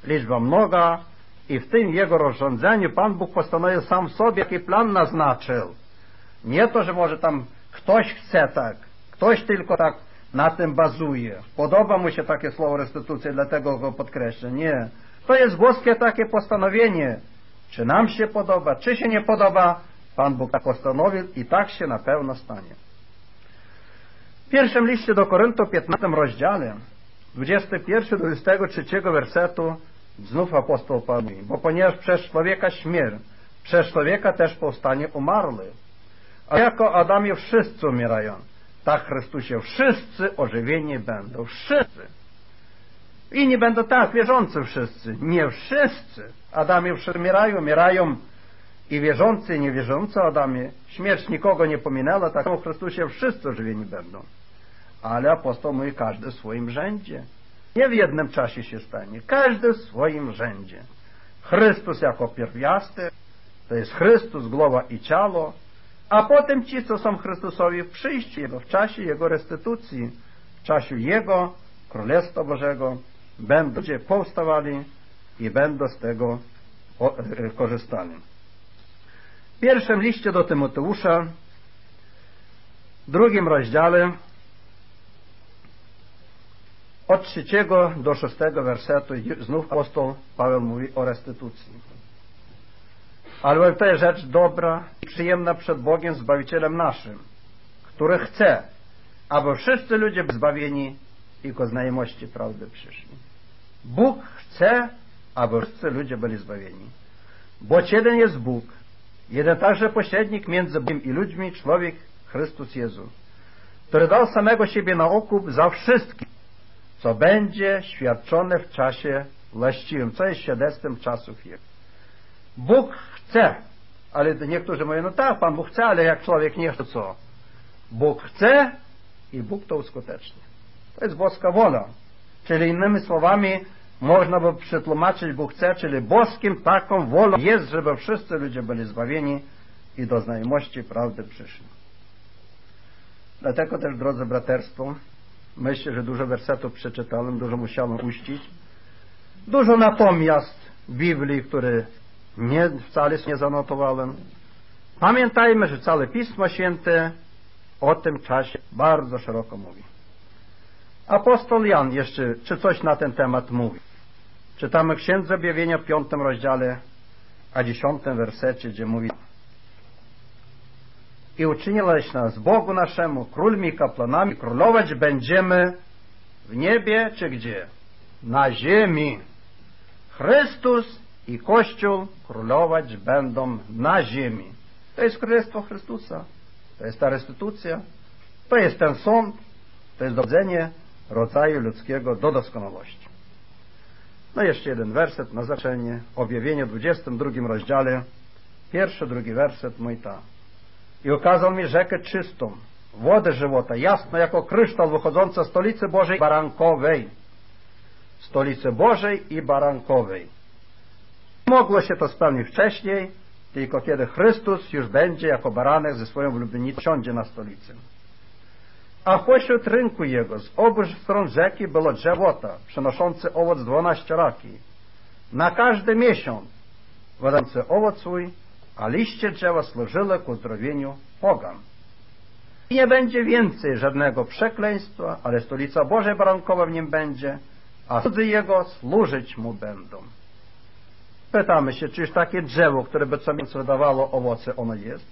liczba mnoga i w tym Jego rozrządzeniu Pan Bóg postanowił sam sobie, jaki plan naznaczył. Nie to, że może tam ktoś chce tak, ktoś tylko tak na tym bazuje. Podoba mu się takie słowo restytucja, dlatego go podkreślę. Nie. To jest boskie takie postanowienie. Czy nam się podoba, czy się nie podoba, Pan Bóg tak postanowił i tak się na pewno stanie. W pierwszym liście do Koryntu, piętnastym rozdziale, dwudziestego pierwszego do dwudziestego trzeciego wersetu, znów apostoł Paweł mówi, bo ponieważ przez człowieka śmierć, przez człowieka też powstanie umarły. A jako Adamie wszyscy umierają, tak Chrystusie wszyscy ożywieni będą. Wszyscy. I nie będą tak, wierzący wszyscy. Nie wszyscy. Adamie wszyscy umierają, umierają i wierzący, i niewierzący Adamie. Śmierć nikogo nie pominęła, tak w Chrystusie wszyscy ożywieni będą. Ale apostoł mówi, każdy w swoim rzędzie. Nie w jednym czasie się stanie. Każdy w swoim rzędzie. Chrystus jako pierwiastek, to jest Chrystus, głowa i ciało, a potem ci, co są Chrystusowi w przyjściu Jego, w czasie Jego restytucji, w czasie Jego Królestwa Bożego, będą ludzie powstawali i będą z tego korzystali. W pierwszym liście do Tymoteusza, w drugim rozdziale, od trzeciego do szóstego wersetu, znów apostoł Paweł mówi o restytucji. Ale to jest rzecz dobra i przyjemna przed Bogiem Zbawicielem naszym, który chce, aby wszyscy ludzie byli zbawieni i ku znajomości prawdy przyszli. Bóg chce, aby wszyscy ludzie byli zbawieni. Bo jeden jest Bóg, jeden także pośrednik między Bogiem i ludźmi, człowiek Chrystus Jezus, który dał samego siebie na okup za wszystkich, co będzie świadczone w czasie właściwym, co jest świadectwem czasów Jego. Bóg chce, ale niektórzy mówią, no tak, Pan Bóg chce, ale jak człowiek nie chce, to co? Bóg chce i Bóg to uskutecznie. To jest boska wola. Czyli innymi słowami można by przetłumaczyć Bóg chce, czyli boskim taką wolą jest, żeby wszyscy ludzie byli zbawieni i do znajomości prawdy przyszli. Dlatego też, drodzy braterstwo, myślę, że dużo wersetów przeczytałem, dużo musiałem puścić. Dużo natomiast w Biblii, które nie, wcale nie zanotowałem. Pamiętajmy, że całe Pismo Święte o tym czasie bardzo szeroko mówi. Apostoł Jan jeszcze, czy coś na ten temat mówi. Czytamy w Księdze Objawienia w piątym rozdziale, a dziesiątym wersecie, gdzie mówi: i uczyniłeś nas Bogu naszemu królmi i kapłanami, królować będziemy w niebie, czy gdzie? Na ziemi. Chrystus i Kościół królować będą na ziemi. To jest Królestwo Chrystusa. To jest ta restytucja. To jest ten sąd. To jest dochodzenie rodzaju ludzkiego do doskonałości. No jeszcze jeden werset na zakończenie. Objawienie w dwudziestym drugim rozdziale. Pierwszy, drugi werset mój ta. I ukazał mi rzekę czystą, wodę żywota, jasno jako kryształ, wychodząca z stolicy Bożej Barankowej. Stolicy Bożej i Barankowej. Mogło się to spełnić wcześniej, tylko kiedy Chrystus już będzie jako baranek ze swoją ulubienicą siądzie na stolicy. A pośród rynku jego z obu stron rzeki było drzewota, przynoszące owoc dwanaście raki. Na każdy miesiąc wydające owoc swój, a liście drzewa służyły ku uzdrowieniu pogan. I nie będzie więcej żadnego przekleństwa, ale stolica Bożej Barankowa w nim będzie, a cudzy jego służyć mu będą. Pytamy się, czyż takie drzewo, które by co miesiąc wydawało owoce, ono jest?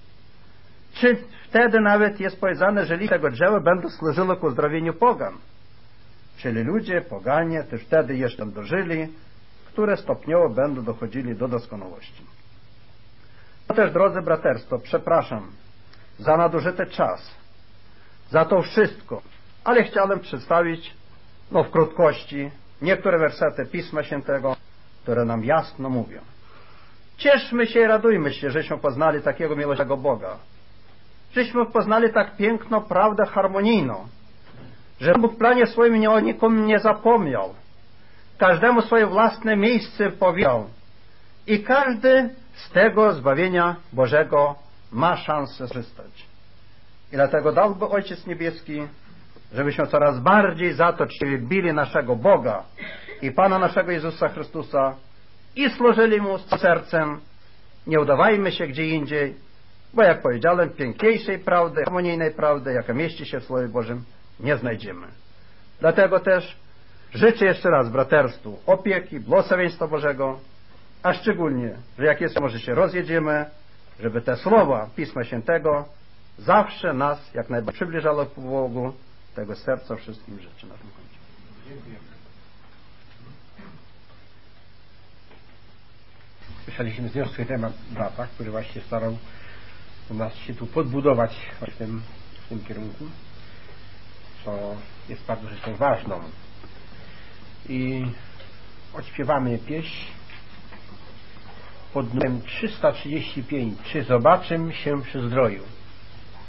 Czy wtedy nawet jest powiedziane, że liście tego drzewa będą służyły ku uzdrowieniu pogan? Czyli ludzie, poganie, też wtedy jeszcze dożyli, które stopniowo będą dochodzili do doskonałości. To też, drodzy braterstwo, przepraszam za nadużyty czas, za to wszystko, ale chciałem przedstawić, no w krótkości, niektóre wersety Pisma Świętego, które nam jasno mówią. Cieszmy się i radujmy się, żeśmy poznali takiego miłosiernego Boga. Żeśmy poznali tak piękną prawdę harmonijną, że Bóg w planie swoim o nikom nie zapomniał. Każdemu swoje własne miejsce powiedział. I każdy z tego zbawienia Bożego ma szansę skorzystać. I dlatego dałby Ojciec Niebieski, żebyśmy coraz bardziej za to czcili naszego Boga i Pana naszego Jezusa Chrystusa i służyli Mu z sercem. Nie udawajmy się gdzie indziej, bo jak powiedziałem, piękniejszej prawdy, harmonijnej prawdy, jaka mieści się w Słowie Bożym, nie znajdziemy. Dlatego też życzę jeszcze raz braterstwu opieki, błogosławieństwa Bożego, a szczególnie, że jak jest, może się rozjedziemy, żeby te słowa Pisma Świętego zawsze nas jak najbardziej przybliżało ku Bogu. Tego serca wszystkim życzę na tym końcu. Dziękuję. Słyszeliśmy związkowy temat brata, który właśnie starał nas się tu podbudować w tym, w tym kierunku, co jest bardzo rzeczą ważną. I odśpiewamy pieśń pod numerem trzysta trzydzieści pięć. Czy zobaczę się przy zdroju?